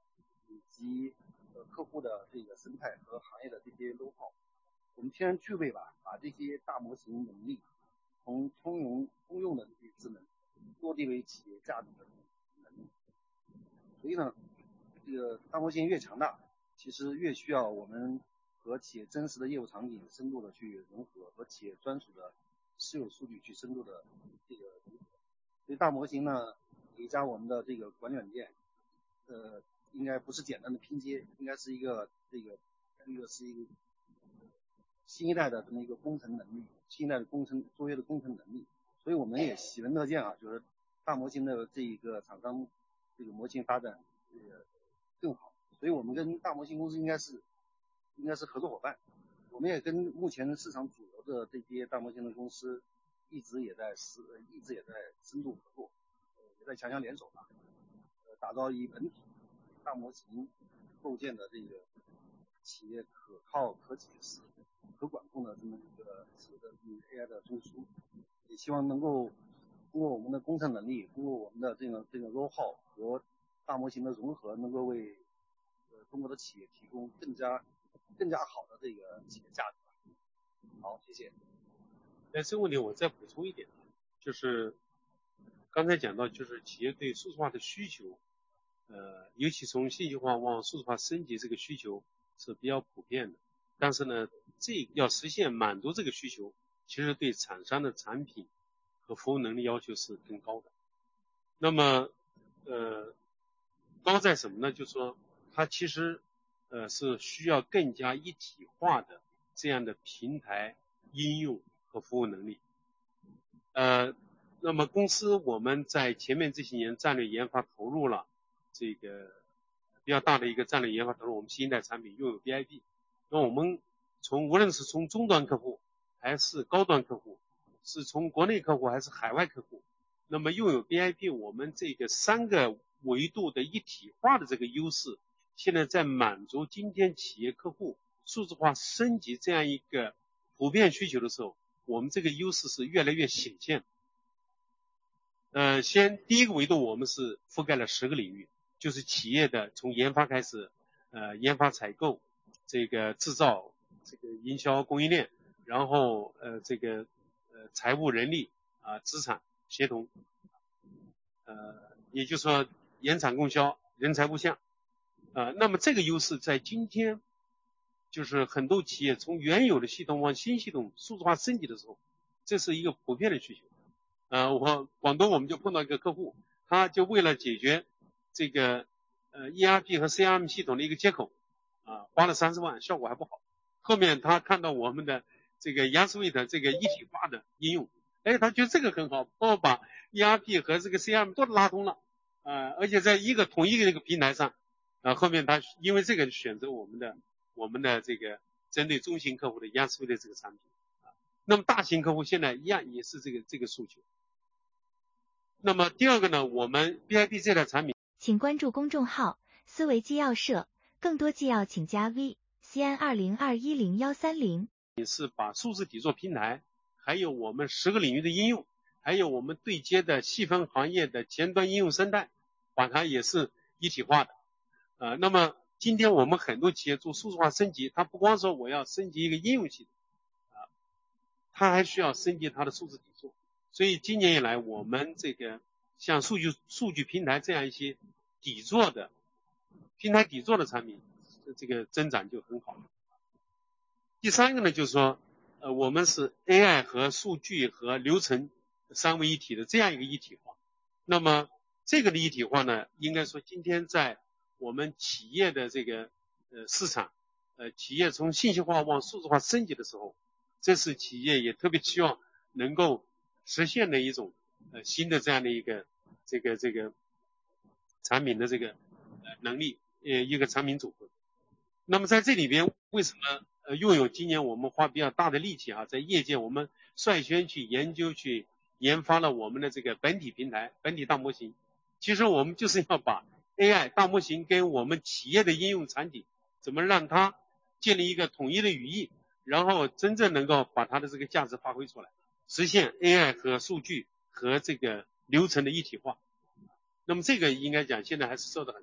以及呃客户的这个生态和行业的这些 know-how， 我们天然具备吧，把这些大模型能力从通用通用的这些智能落地为企业价值的能力。所以呢，这个大模型越强大，其实越需要我们和企业真实的业务场景深度的去融合，和企业专属的私有数据去深度的这个融合。所以大模型呢，叠加我们的这个管理软件，呃，应该不是简单的拼接，应该是一个这个一个是一个新一代的这么一个工程能力，新一代的工程作业的工程能力。所以我们也喜闻乐见啊，就是大模型的这一个厂商这个模型发展这个更好。所以我们跟大模型公司应该是应该是合作伙伴。我们也跟目前市场主流的这些大模型的公司一直也在是一直也在深度合作，也在强强联手吧，呃，打造以本体大模型构建的这个企业可靠、可解释、可管控的这么一个企业的 A I 的中枢。也希望能够通过我们的工程能力，通过我们的这个这个 know-how 和大模型的融合，能够为呃中国的企业提供更加更加好的这个企业价值。好，谢谢。 在这个问题我再补充一点，就是刚才讲到，就是企业对数字化的需求，呃，尤其从信息化往数字化升级这个需求是比较普遍的。但是呢，这要实现满足这个需求，其实对厂商的产品和服务能力要求是更高的。那么，呃，高在什么呢？就是说，它其实呃是需要更加一体化的这样的平台应用和服务能力。呃，那么公司我们在前面这些年战略研发投入了这个比较大的一个战略研发投入，我们新一代产品拥有 B I P。那我们从无论是从终端客户还是高端客户，是从国内客户还是海外客户，那么拥有 B I P， 我们这个三个维度的一体化的这个优势，现在在满足今天企业客户数字化升级这样一个普遍需求的时候，我们这个优势是越来越显现。呃，先第一个维度，我们是覆盖了十个领域，就是企业的从研发开始，呃，研发采购，这个制造，这个营销供应链，然后呃这个呃财务人力啊、呃、资产协同，呃也就是说延产供销人财物项，呃那么这个优势在今天就是很多企业从原有的系统往新系统数字化升级的时候，这是一个普遍的需求。呃我广东我们就碰到一个客户，他就为了解决这个呃 E R P 和 C R M 系统的一个接口啊，花了三十万，效果还不好。后面他看到我们的这个 YaSuite 这个一体化的应用，哎，他觉得这个很好，帮我把 E R P 和这个 C R M 都拉通了，呃，而且在一个统一的一个平台上，啊，后面他因为这个选择我们的我们的这个针对中型客户的 YaSuite 这个产品啊，那么大型客户现在一样也是这个这个诉求。那么第二个呢，我们 B I P 这类产品， 请关注公众号思维纪要社，更多纪要请加 V C N 二零二一零一三零。 也是把数字底座平台，还有我们十个领域的应用，还有我们对接的细分行业的前端应用生态，把它也是一体化的。呃，那么今天我们很多企业做数字化升级，它不光说我要升级一个应用系统，啊，它还需要升级它的数字底座。所以今年以来，我们这个像数据数据平台这样一些底座的平台底座的产品，这个增长就很好。第三个呢，就是说，呃，我们是 A I 和数据和流程三位一体的这样一个一体化。那么这个的一体化呢，应该说今天在我们企业的这个呃市场，呃，企业从信息化往数字化升级的时候，这是企业也特别希望能够实现的一种呃新的这样的一个这个这个产品的这个呃能力，呃一个产品组合。那么在这里边，为什么呃拥有今年我们花比较大的力气啊，在业界我们率先去研究去研发了我们的这个本体平台本体大模型。其实我们就是要把 A I 大模型跟我们企业的应用场景怎么让它建立一个统一的语义，然后真正能够把它的这个价值发挥出来，实现 A I 和数据和这个流程的一体化。那么这个应该讲现在还是受到很多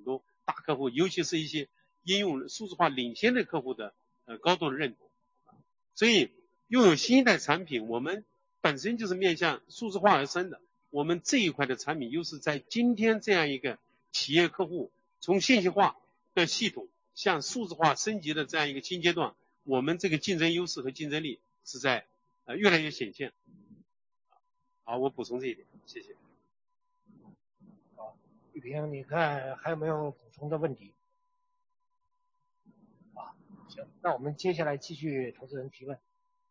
大客户，尤其是一些应用数字化领先的客户的呃高度的认同。所以拥有新一代产品，我们本身就是面向数字化而生的，我们这一块的产品优势在今天这样一个企业客户从信息化的系统向数字化升级的这样一个新阶段，我们这个竞争优势和竞争力是在呃越来越显现。好，我补充这一点，谢谢。 好，玉萍，你看还有没有补充的问题？啊，行，那我们接下来继续投资人提问。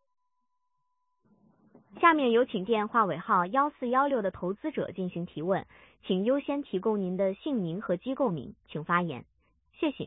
下面有请电话尾号一四一六的投资者进行提问，请优先提供您的姓名和机构名，请发言。谢谢。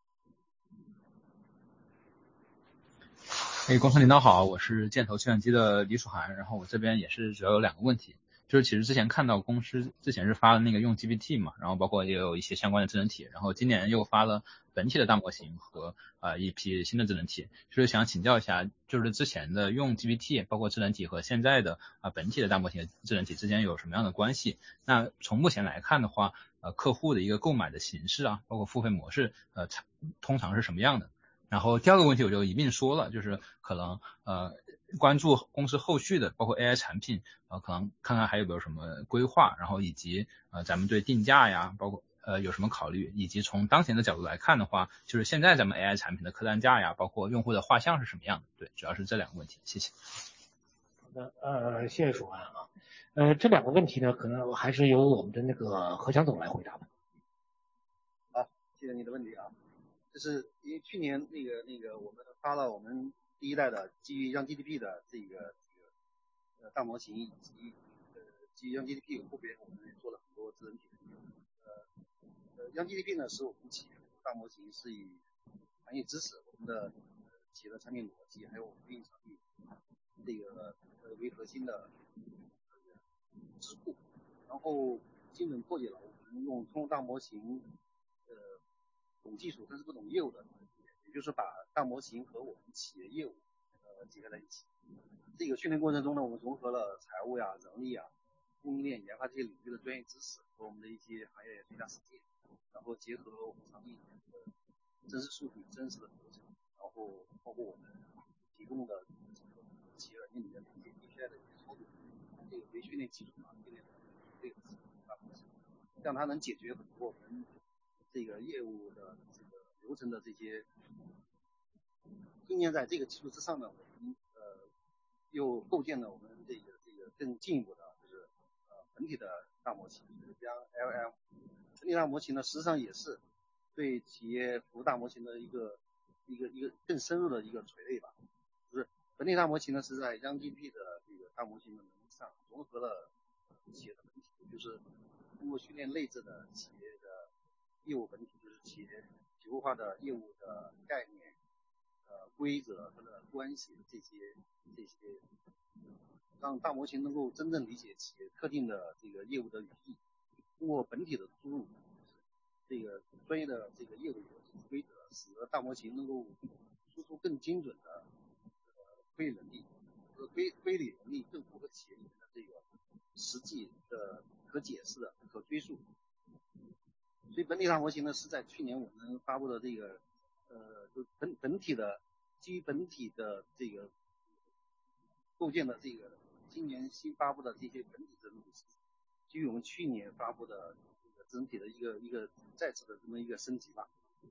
哎，公司领导好，我是建投计算机的李楚涵，然后我这边也是主要有两个问题，就是其实之前看到公司之前是发了那个用 G P T 嘛，然后包括也有一些相关的智能体，然后今年又发了本体的大模型和呃一批新的智能体，就是想请教一下，就是之前的用 G P T 包括智能体和现在的啊、呃、本体的大模型智能体之间有什么样的关系？那从目前来看的话，呃客户的一个购买的形式啊，包括付费模式，呃通常是什么样的？然后第二个问题我就一并说了，就是可能呃关注公司后续的包括 A I 产品，呃可能看看还有没有什么规划，然后以及呃咱们对定价呀，包括呃有什么考虑，以及从当前的角度来看的话，就是现在咱们 A I 产品的客单价呀，包括用户的画像是什么样的？对，主要是这两个问题，谢谢。 好的，呃，谢谢楚涵啊，呃这两个问题呢，可能还是由我们的那个何强总来回答吧。 好，谢谢你的问题啊。就是因为去年那个那个我们发了我们第一代的基于 Young G D P 的这个这个呃大模型，以及呃基于 Young G D P 后边我们也做了很多智能体的应用。呃呃 Young G D P 呢是我们企业大模型是以行业知识、我们的企业的产品逻辑，还有我们运营场地这个呃为核心的智库，然后基本破解了我们用通用大模型呃懂技术但是不懂业务的，也就是把大模型和我们企业业务呃结合在一起。这个训练过程中呢，我们融合了财务呀、人力啊、供应链、研发这些领域的专业知识和我们的一些行业最佳实践，然后结合我们场地的真实数据、真实的流程，然后包括我们提供的企业软件里面的一些 A P I 的一些操作，这个为训练基础啊，训练的这个大模型，让它能解决很多我们这个业务的这个流程的这些。今年在这个基础之上呢，我们呃又构建了我们这个这个更进一步的，就是呃本体的大模型，就是将 L M 本体大模型呢，实际上也是对企业服务大模型的一个一个一个更深入的一个垂类吧。就是本体大模型呢是在 Young G D P 的这个大模型的能力上融合了企业的本体，就是通过训练内置的企业的业务本体，就是企业结构化的业务的概念。呃，规则它的关系这些这些，让大模型能够真正理解企业特定的这个业务的语义，通过本体的输入，这个专业的这个业务逻辑规则，使得大模型能够输出更精准的呃推理能力，和推推理能力更符合企业里面的这个实际的可解释的可追溯。所以本体大模型呢是在去年我们发布的这个。呃，就本本体的基于本体的这个构建的这个今年新发布的这些本体智能体，基于我们去年发布的这个智能体的一个一个再次的这么一个升级吧。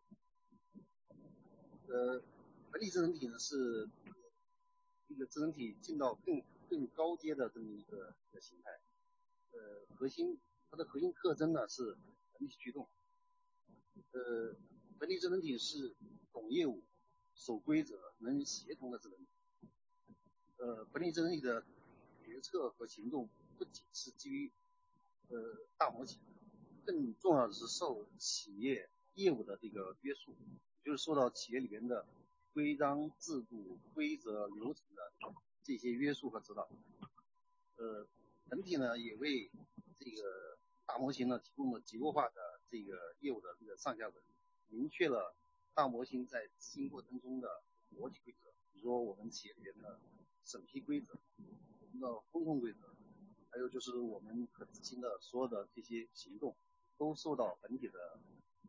呃，本体智能体呢是一个智能体进到更更高阶的这么一个一个形态。呃，核心它的核心特征呢是本体驱动。呃。本体智能体是懂业务、守规则、能协同的智能体。呃，本体智能体的决策和行动不仅是基于呃大模型，更重要的是受企业业务的这个约束，就是受到企业里面的规章制度、规则、流程的这些约束和指导。呃，本体呢也为这个大模型呢提供了结构化的这个业务的这个上下文。明确了大模型在执行过程中的逻辑规则，比如说我们企业里面的审批规则、我们的风控规则，还有就是我们可执行的所有的这些行动，都受到本体的呃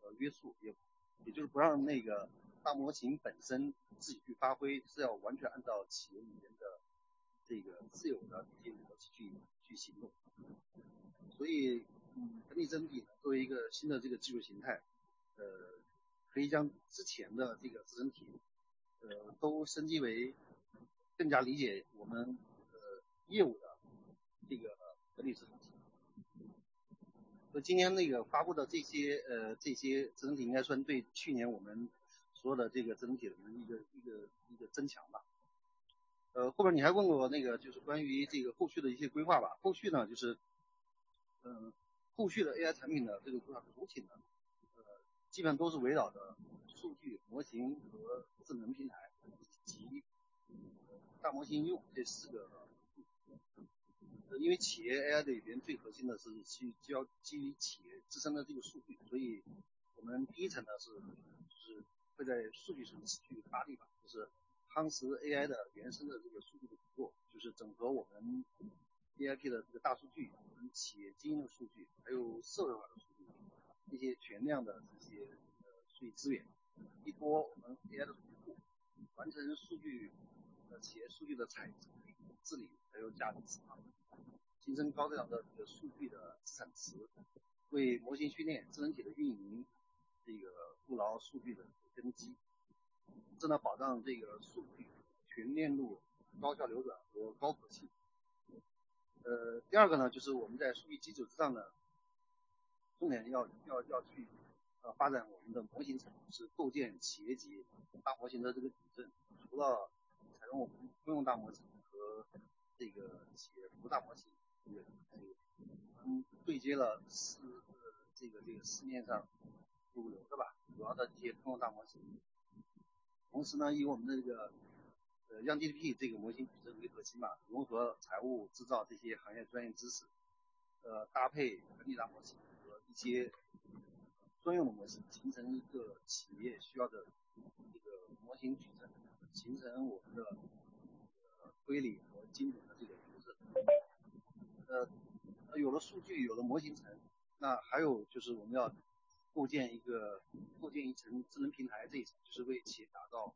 呃约束，也也就是不让那个大模型本身自己去发挥，是要完全按照企业里面的这个自有的一些逻辑去去行动。所以，嗯，本体真人体呢作为一个新的这个技术形态，呃，可以将之前的这个自真体，呃，都升级为更加理解我们呃业务的这个本体自真体。所以今天那个发布的这些呃这些自真体，应该算对去年我们所有的这个自真体的一个一个一个增强吧。呃，后边你还问我那个就是关于这个后续的一些规划吧。后续呢，就是嗯、呃，后续的 A I 产品的这个规划主体呢，呃，基本上都是围绕着数据、模型和智能平台以及大模型应用这四个。呃，因为企业 A I 里边最核心的是去交基于企业自身的这个数据，所以我们第一层呢是就是会在数据层去发力吧，就是夯实 A I 的原生的这个数据的网络，就是整合我们 A I P 的这个大数据、我们企业经营的数据，还有社会化的数据，一些全量的这些呃数据资源，依托我们 A I 的数据库，完成数据呃企业数据的采集、治理还有价值释放，形成高质量的这个数据的资产池，为模型训练、智能体的运营这个筑牢数据的根基，这呢保障这个数据全链路高效流转和高可信。呃，第二个呢，就是我们在数据基础之上呢，重点要要要去呃发展我们的模型层，是构建企业级大模型的这个矩阵。除了采用我们通用大模型和这个企业服务大模型，这个这个我们对接了市呃这个这个市面上主流的吧，主要的这些通用大模型。同时呢，以我们的这个呃让 G D P 这个模型矩阵为核心吧，融合财务、制造这些行业专业知识，呃搭配本地大模型和一些专用的模型，形成一个企业需要的这个模型矩阵，形成我们的呃推理和精准的这个流程。呃，有了数据，有了模型层，那还有就是我们要构建一个构建一层智能平台，这一层就是为企业打造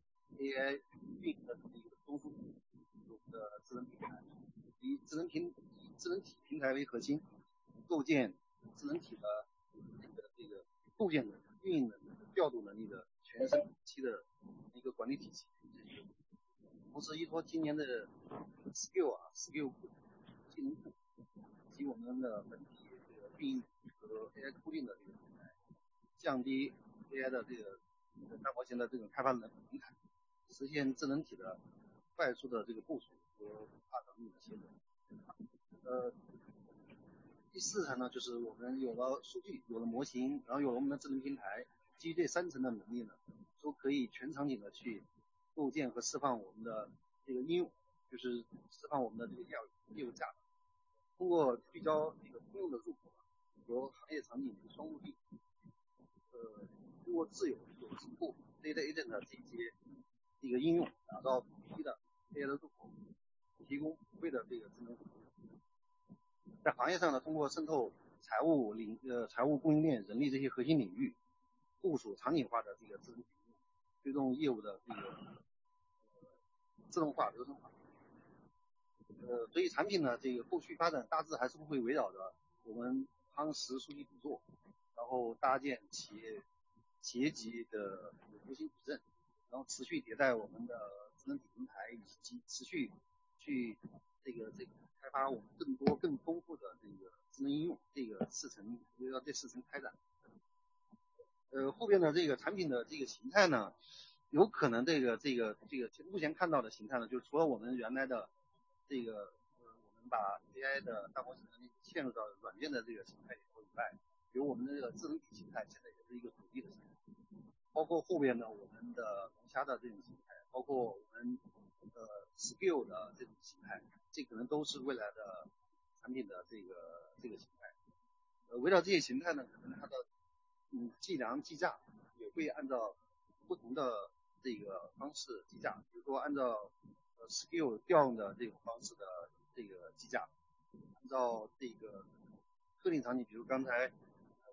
A I 运营的一个中枢的智能平台，以智能平以智能体平台为核心，构建智能体的这个这个构建能力、运营能力、调度能力的全生期的一个管理体系。同时依托今年的 skill 啊 skill 库、技能库以及我们的本体这个运营和 A I 固定的这个平台，降低 A I 的这个大模型的这种开发门槛，实现智能体的快速的这个部署和大能力的协同。呃，第四层呢，就是我们有了数据，有了模型，然后有了我们的智能平台，基于这三层的能力呢，都可以全场景的去构建和释放我们的这个应用，就是释放我们的这个业务业务价值。通过聚焦这个通用的入口和行业场景的双目的，呃，通过自有有机库 data agent 的这些这个应用，打造统一的 A I 的入口，提供付费的这个智能服务。在行业上呢，通过渗透财务领呃财务供应链、人力这些核心领域，部署场景化的这个智能体系，推动业务的这个呃自动化、流程化。呃，所以产品呢，这个后续发展大致还是会围绕着我们夯实数据底座，然后搭建企业企业级的模型矩阵，然后持续迭代我们的智能体平台，以及持续去这个这个开发我们更多更丰富的这个智能应用，这个四层围绕这四层开展。呃，后边的这个产品的这个形态呢，有可能这个这个这个目前看到的形态呢，就是除了我们原来的这个呃，我们把 A I 的大模型能力嵌入到软件的这个形态里头以外，比如我们的这个智能体形态现在也是一个主力的形态，包括后边呢我们的龙虾的这种形态，包括我们呃 skill 的这种形态，这可能都是未来的产品的这个这个形态。呃，围绕这些形态呢，可能它的嗯计量计价也会按照不同的这个方式计价，比如说按照呃 skill 调用的这种方式的这个计价，按照这个特定场景，比如刚才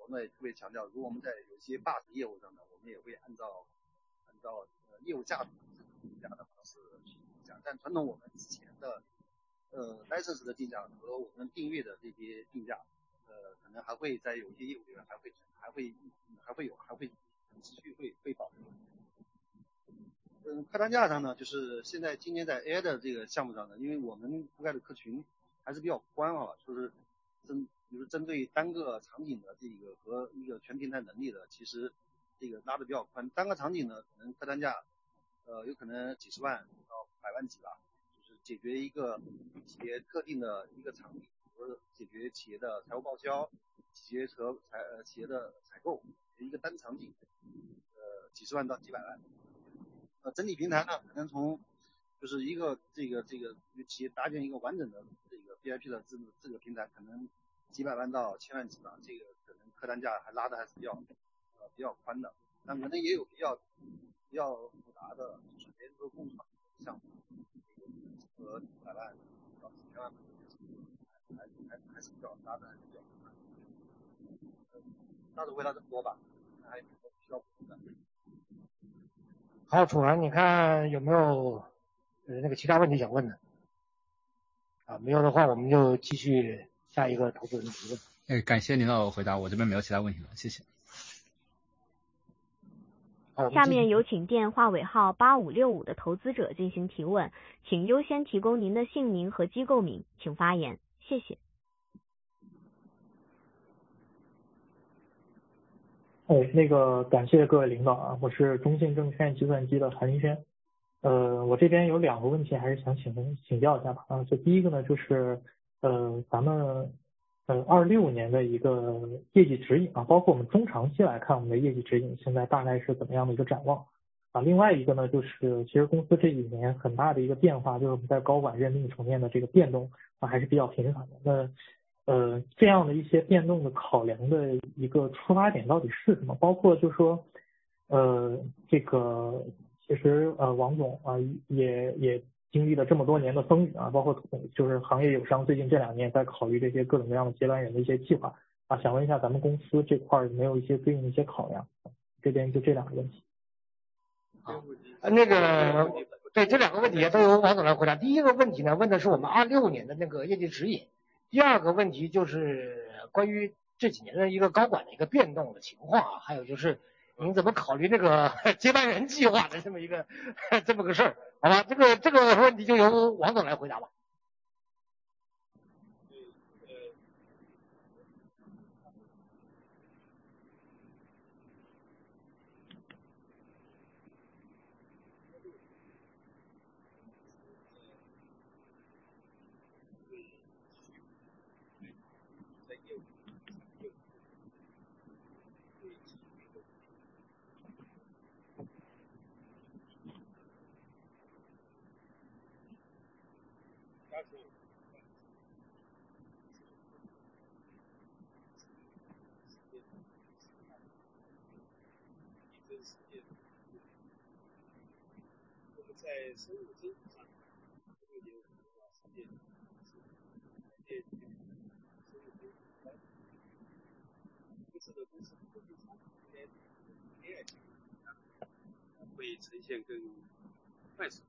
我们也特别强调，如果我们在有些 B A S 业务上呢，我们也会按照按照呃业务价值定价的方式去定价，但传统我们之前的呃 license 的定价和我们订阅的这些定价，呃可能还会在有一些业务里面还会还会还会有还会持续会会保留。嗯，客单价上呢，就是现在今年在 A I 的这个项目上呢，因为我们覆盖的客群还是比较宽啊，就是针比如针对单个场景的这个和一个全平台能力的，其实这个拉的比较宽。单个场景呢，可能客单价呃有可能几十万到百万级吧，就是解决一个企业特定的一个场景，或者解决企业的财务报销，企业和财呃企业的采购一个单场景，呃几十万到几百万。呃，整体平台呢，可能从就是一个这个这个企业搭建一个完整的这个 V I P 的这个这个平台，可能几百万到千万级吧，这个可能客单价还拉的还是比较呃比较宽的，但可能也有比较比较复杂的，就是联合共创项目，和几百万到几千万，还还还是比较拉的还是比较宽。大致回答这么多吧，还有需要补充的。 好，楚涵，你看有没有呃那个其他问题想问的？啊，没有的话，我们就继续下一个投资人提问。 哎，感谢领导回答，我这边没有其他问题了，谢谢。 下面有请电话尾号八五六五的投资者进行提问，请优先提供您的姓名和机构名，请发言，谢谢。 哎，那个感谢各位领导啊，我是中信证券计算机的韩林轩。呃，我这边有两个问题，还是想请请教一下吧。啊，就第一个呢，就是呃，咱们呃二六年的一个业绩指引啊，包括我们中长期来看，我们的业绩指引现在大概是怎么样的一个展望啊？另外一个呢，就是其实公司这几年很大的一个变化，就是我们在高管任命层面的这个变动啊，还是比较频繁的。那呃，这样的一些变动的考量的一个出发点到底是什么？包括就是说，呃，这个其实呃，王总啊、呃、也也经历了这么多年的风雨啊，包括就是行业友商最近这两年在考虑这些各种各样的接班人的一些计划啊，想问一下咱们公司这块有没有一些对应的一些考量？这边就这两个问题。 好，那个对这两个问题都由王总来回答。第一个问题呢，问的是我们二六年的那个业绩指引。第二个问题就是关于这几年的一个高管的一个变动的情况啊，还有就是您怎么考虑那个接班人计划的这么一个这么个事儿，好吧？这个这个问题就由王总来回答吧。 在生物增长上，这个业务的话，实践是业绩生物增长高。公司的公司会非常 A I 会呈现更快速。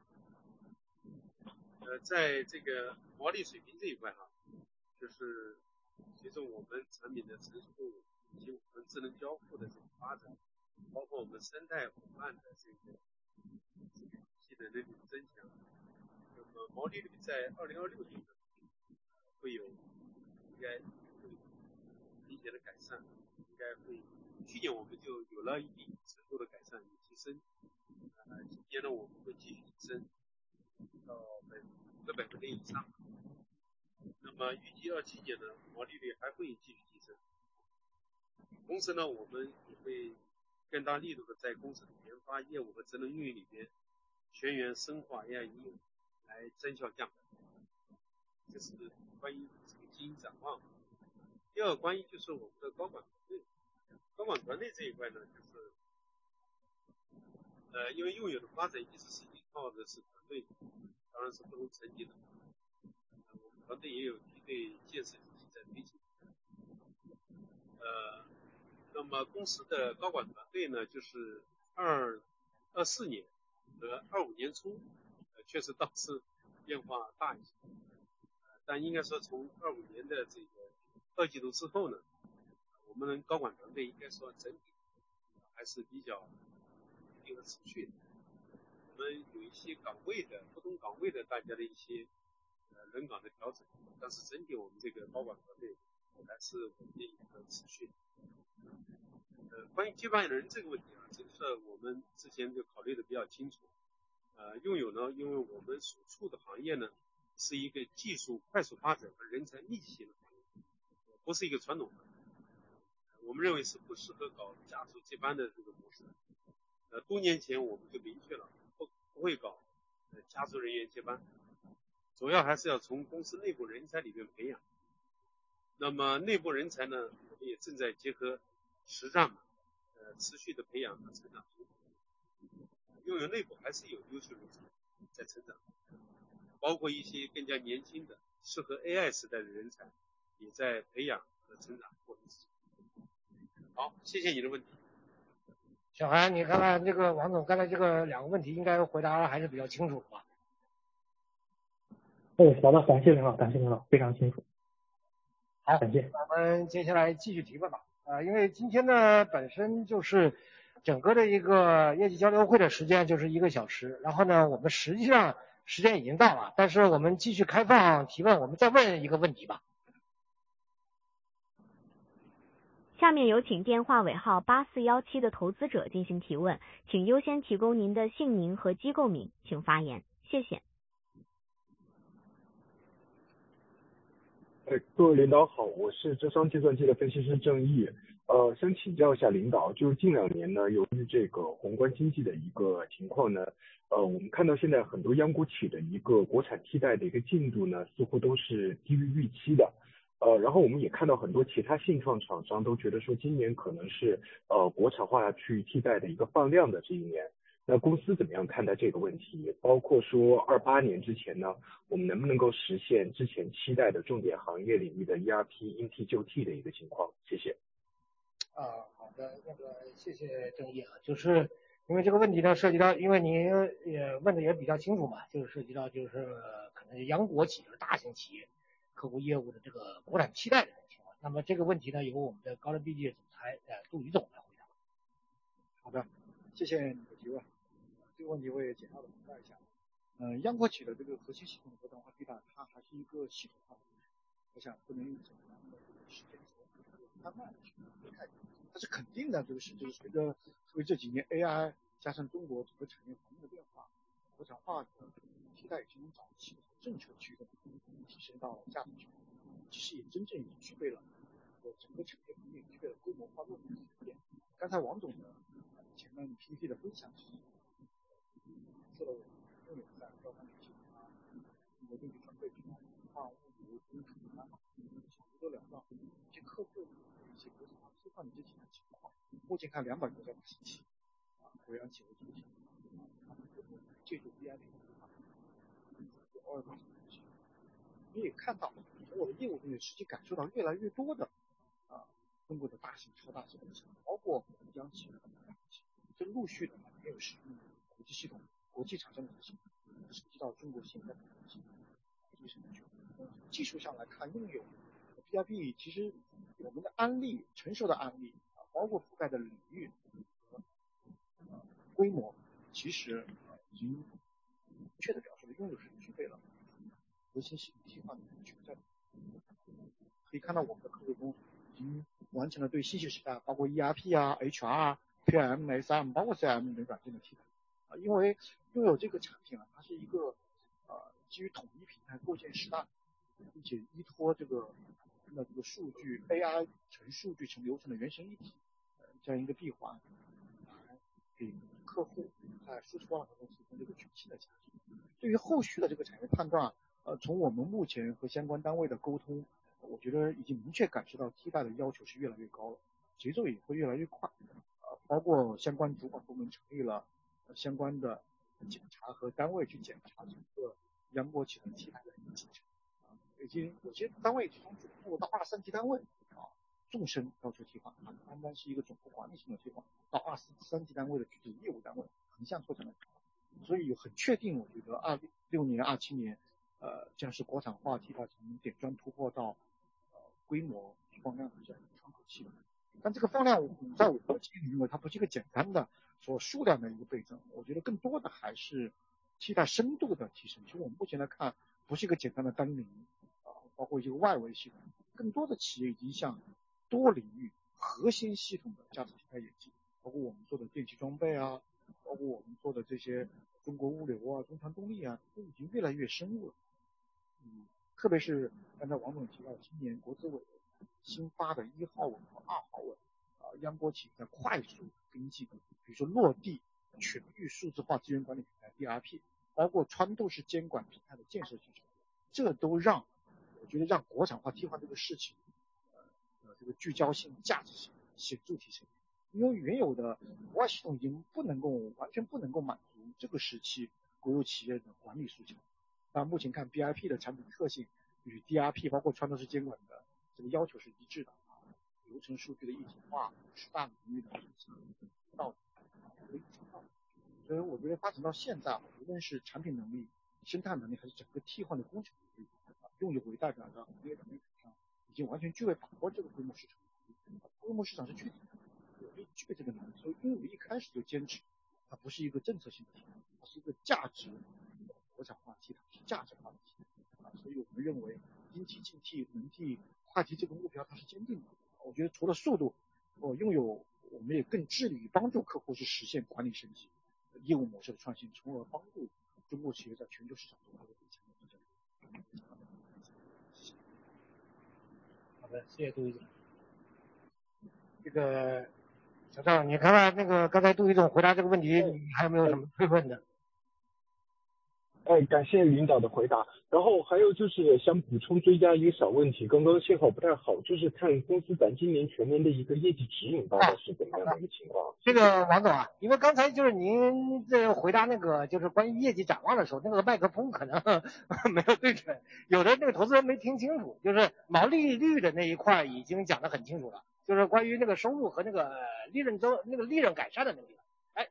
呃，在这个毛利水平这一块哈，就是随着我们产品的成熟度以及我们智能交互的这个发展，包括我们生态伙伴的这个这个体系的能力增强，那么毛利率在二零二六年会有应该会明显的改善，应该会去年我们就有了一定程度的改善与提升，呃，今年呢我们会继续提升到百五个百分点以上。那么预计二七年呢，毛利率还会继续提升。同时呢，我们也会更大力度的在公司的研发业务和智能运营里边全员深化 A I 应用，来增效降本。这是关于这个经营展望。第二，关于就是我们的高管团队，高管团队这一块呢，就是呃，因为拥有的发展一直是依靠的是团队，当然是不同层级的。呃、我们团队也有梯队建设体系在推进。呃， 那么公司的高管团队呢，就是二二四年和二五年初，呃，确实倒是变化大一些。但应该说，从二五年的这个二季度之后呢，我们高管团队应该说整体还是比较一定的持续的。我们有一些岗位的不同岗位的大家的一些呃人岗的调整，但是整体我们这个高管团队还是稳定和持续的。呃，关于接班人这个问题啊，这个事我们之前就考虑的比较清楚。呃，用友呢，因为我们所处的行业呢，是一个技术快速发展和人才密集型的行业，不是一个传统行业。我们认为是不适合搞家族接班的这个模式。呃，多年前我们就明确了，不不会搞呃家族人员接班，主要还是要从公司内部人才里面培养。那么内部人才呢，我们也正在结合实战嘛，呃，持续的培养和成长。用友内部还是有优秀人才在成长，包括一些更加年轻的适合 A I 时代的人才也在培养和成长过程中。好，谢谢你的问题。 小韩，你看看这个王总刚才这个两个问题应该回答还是比较清楚的吧？ 哎，好的，感谢领导，感谢领导，非常清楚。 好， 感谢。 我们接下来继续提问吧。啊、呃，因为今天呢本身就是整个的一个业绩交流会的时间就是一个小时，然后呢我们实际上时间已经到了，但是我们继续开放提问，我们再问一个问题吧。 下面有请电话尾号八四一七的投资者进行提问，请优先提供您的姓名和机构名，请发言，谢谢。 哎，各位领导好，我是浙商计算机的分析师郑毅。呃，想请教一下领导，就是近两年呢，由于这个宏观经济的一个情况呢，呃，我们看到现在很多央国企的一个国产替代的一个进度呢，似乎都是低于预期的。呃，然后我们也看到很多其他信创厂商都觉得说，今年可能是呃国产化去替代的一个放量的这一年。那公司怎么样看待这个问题？包括说二八年之前呢，我们能不能够实现之前期待的重点行业领域的 E R P 应替就替的一个情况？谢谢。 啊，好的，那个谢谢郑毅啊，就是因为这个问题呢涉及到，因为您也问的也比较清楚嘛，就是涉及到就是可能央国企就是大型企业客户业务的这个国产替代的情况。那么这个问题呢，由我们的高瓴 B G 总裁呃杜宇总来回答。 好的，谢谢你的提问。这个问题我也简要的回答一下。嗯、呃，央国企的这个核心系统的国产化替代，它还是一个系统化的，我想不能用简单的这个时间轴慢慢的去看。但是肯定的，这个是就是随着特别这几年 A I 加上中国整个产业环境的变化，国产化的替代已经从早期政策驱动提升到价值驱动，其实也真正已经具备了整个产业环境具备了规模化落地的条件。刚才王总的前面 P P T 的分享是说了我们拥有在高端体系啊，中国电子团队平台化物流工程啊，小幅度两万一些客户一些国产化推换的这几个情况，目前看两百多家大型企业啊，国央企为主体，他们借助 V I P 有二八你也看到从我的业务中也实际感受到越来越多的啊中国的大型超大型的企业，包括央企和大企业，这陆续的也有使用国际系统、国际厂商的系统，涉及到中国现在的系统。技术上来看，拥有 P I P 其实我们的案例、成熟的案例啊，包括覆盖的领域和、呃、规模，其实、呃、已经明确的表示了拥有是具备了核心系统替换的全在。可以看到我们的客户中已经完成了对信息时代，包括 E R P 啊、H R 啊、P M、S M， 包括 C M 等软件的替代啊，因为拥有这个产品啊，它是一个呃基于统一平台构建时代，并且依托这个那这个数据 A I 成数据成流程的原生一体，呃这样一个闭环，来给客户在输出网络中提供这个全新的价值。对于后续的这个产业判断，呃，从我们目前和相关单位的沟通，我觉得已经明确感受到替代的要求是越来越高了，节奏也会越来越快。呃，包括相关主管部门成立了、呃、相关的检查和单位去检查整个央国企的替代的进程。啊，已经有些单位从主部到二三级单位啊， 纵深要求替换，它单单是一个总部管理性的替换，到二三级单位的具体业务单位横向拓展的。所以很确定，我觉得二六年、二七年，呃，将是国产化替代从点状突破到呃规模放量的这样一个窗口期。但这个放量，在我的经历里认为，它不是一个简单的说数量的一个倍增，我觉得更多的还是替代深度的提升。其实我们目前来看，不是一个简单的单零啊、呃，包括一个外围系统，更多的企业已经向多领域核心系统的价值替代演进，包括我们做的电气装备啊。包括我们做的这些中国物流啊、中传动力啊，都已经越来越深入了。嗯，特别是刚才王总提到，今年国资委新发的一号文和二号文啊，央国企在快速跟进，比如说落地全域数字化资源管理平台 D R P， 包括川度式监管平台的建设需求，这都让我觉得让国产化替换这个事情，呃，这个聚焦性、价值性显著提升。因为原有的国外系统已经不能够完全不能够满足这个时期国有企业的管理诉求。但目前看 B I P 的产品特性与 D R P 包括川度式监管的这个要求是一致的，流程数据的一体化、十大领域的到底。所以我觉得发展到现在，无论是产品能力、生态能力，还是整个替换的工程能力，用友为代表的行业能力上，已经完全具备把握这个规模市场。规模市场是具体的。具备这个能力，所以因为我们一开始就坚持，它不是一个政策性的替代，它是一个价值国产化替代，是价值化的替代啊。所以我们认为应替、尽替、能替、快替这个目标它是坚定的。我觉得除了速度，我拥有我们也更致力于帮助客户去实现管理升级、业务模式的创新，从而帮助中国企业在全球市场中获得更强的竞争力。 好的，谢谢杜总。这个。小赵，你看看那个刚才杜一总回答这个问题，你还有没有什么追问的？ 哎，感谢领导的回答。然后还有就是想补充追加一个小问题，刚刚信号不太好，就是看公司咱今年全年的一个业绩指引大概是怎么样的一个情况？ 这个王总啊，因为刚才就是您这回答那个就是关于业绩展望的时候，那个麦克风可能没有对准，有的那个投资人没听清楚，就是毛利率的那一块已经讲得很清楚了。就是关于那个收入和那个利润增那个利润改善的那个地方。哎，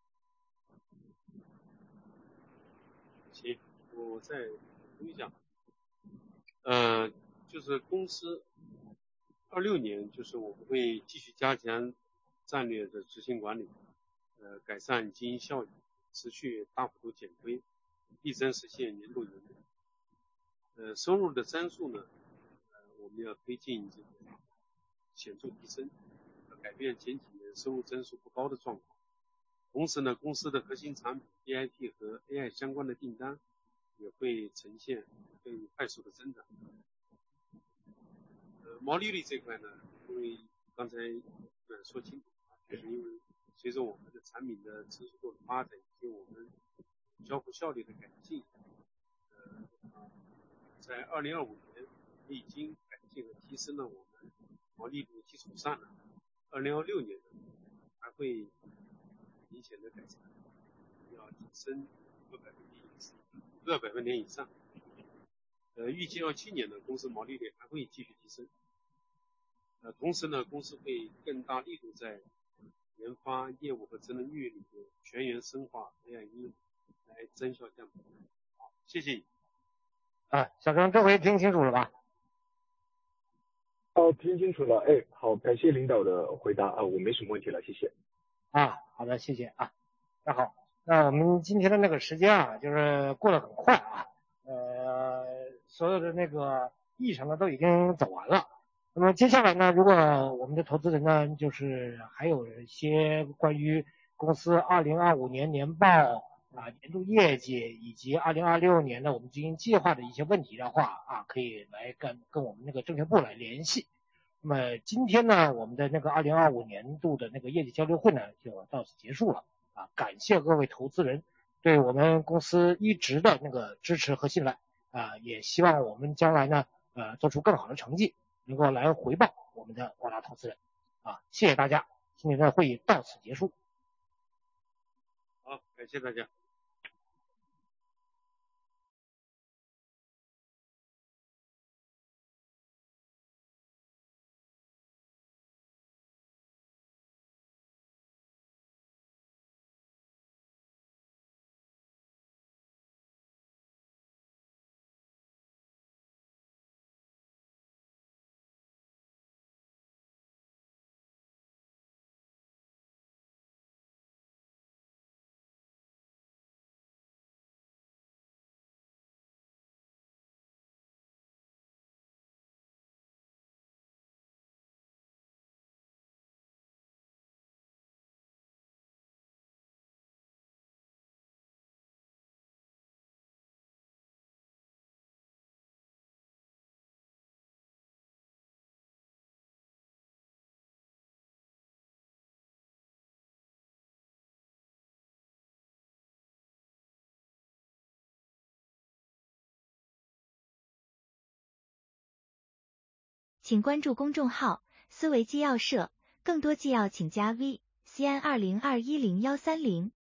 行，我再补一下。呃，就是公司二六年，就是我们会继续加强战略的执行管理，呃，改善经营效益，持续大幅度减亏，力争实现年度盈利。呃，收入的增速呢，呃，我们要推进这个显著提升，改变前几年收入增速不高的状况。同时呢，公司的核心产品 D I P 和 A I 相关的订单也会呈现更快速的增长。呃，毛利率这块呢，因为刚才呃说清楚，就是因为随着我们的产品的成熟度的发展以及我们交付效率的改进，呃，在二零二五年已经改进和提升了我们毛利率的基础上呢，二零二六年还会明显的改善，要提升五个百分点以上，五个百分点以上。呃，预计二七年呢，公司毛利率还会继续提升。呃，同时呢，公司会更大力度在研发、业务和职能领域里面全员深化 A I 应用，来增效降本。好，谢谢你。 啊，小张，这回听清楚了吧？ 哦，听清楚了。哎，好，感谢领导的回答啊，我没什么问题了，谢谢。 啊，好的，谢谢啊。那好，那我们今天的那个时间啊，就是过得很快啊，呃，所有的那个议程呢都已经走完了。那么接下来呢，如果我们的投资人呢，就是还有一些关于公司二零二五年年报啊、年度业绩以及二零二六年的我们经营计划的一些问题的话啊，可以来跟跟我们那个证券部来联系。那么今天呢，我们的那个二零二五年度的那个业绩交流会呢，就到此结束了啊！感谢各位投资人对我们公司一直的那个支持和信赖啊，也希望我们将来呢，呃，做出更好的成绩，能够来回报我们的广大投资人啊！谢谢大家，今天的会议到此结束。 好，感谢大家。 请关注公众号思维纪要社，更多纪要请加 V C N 二零二一零幺三零。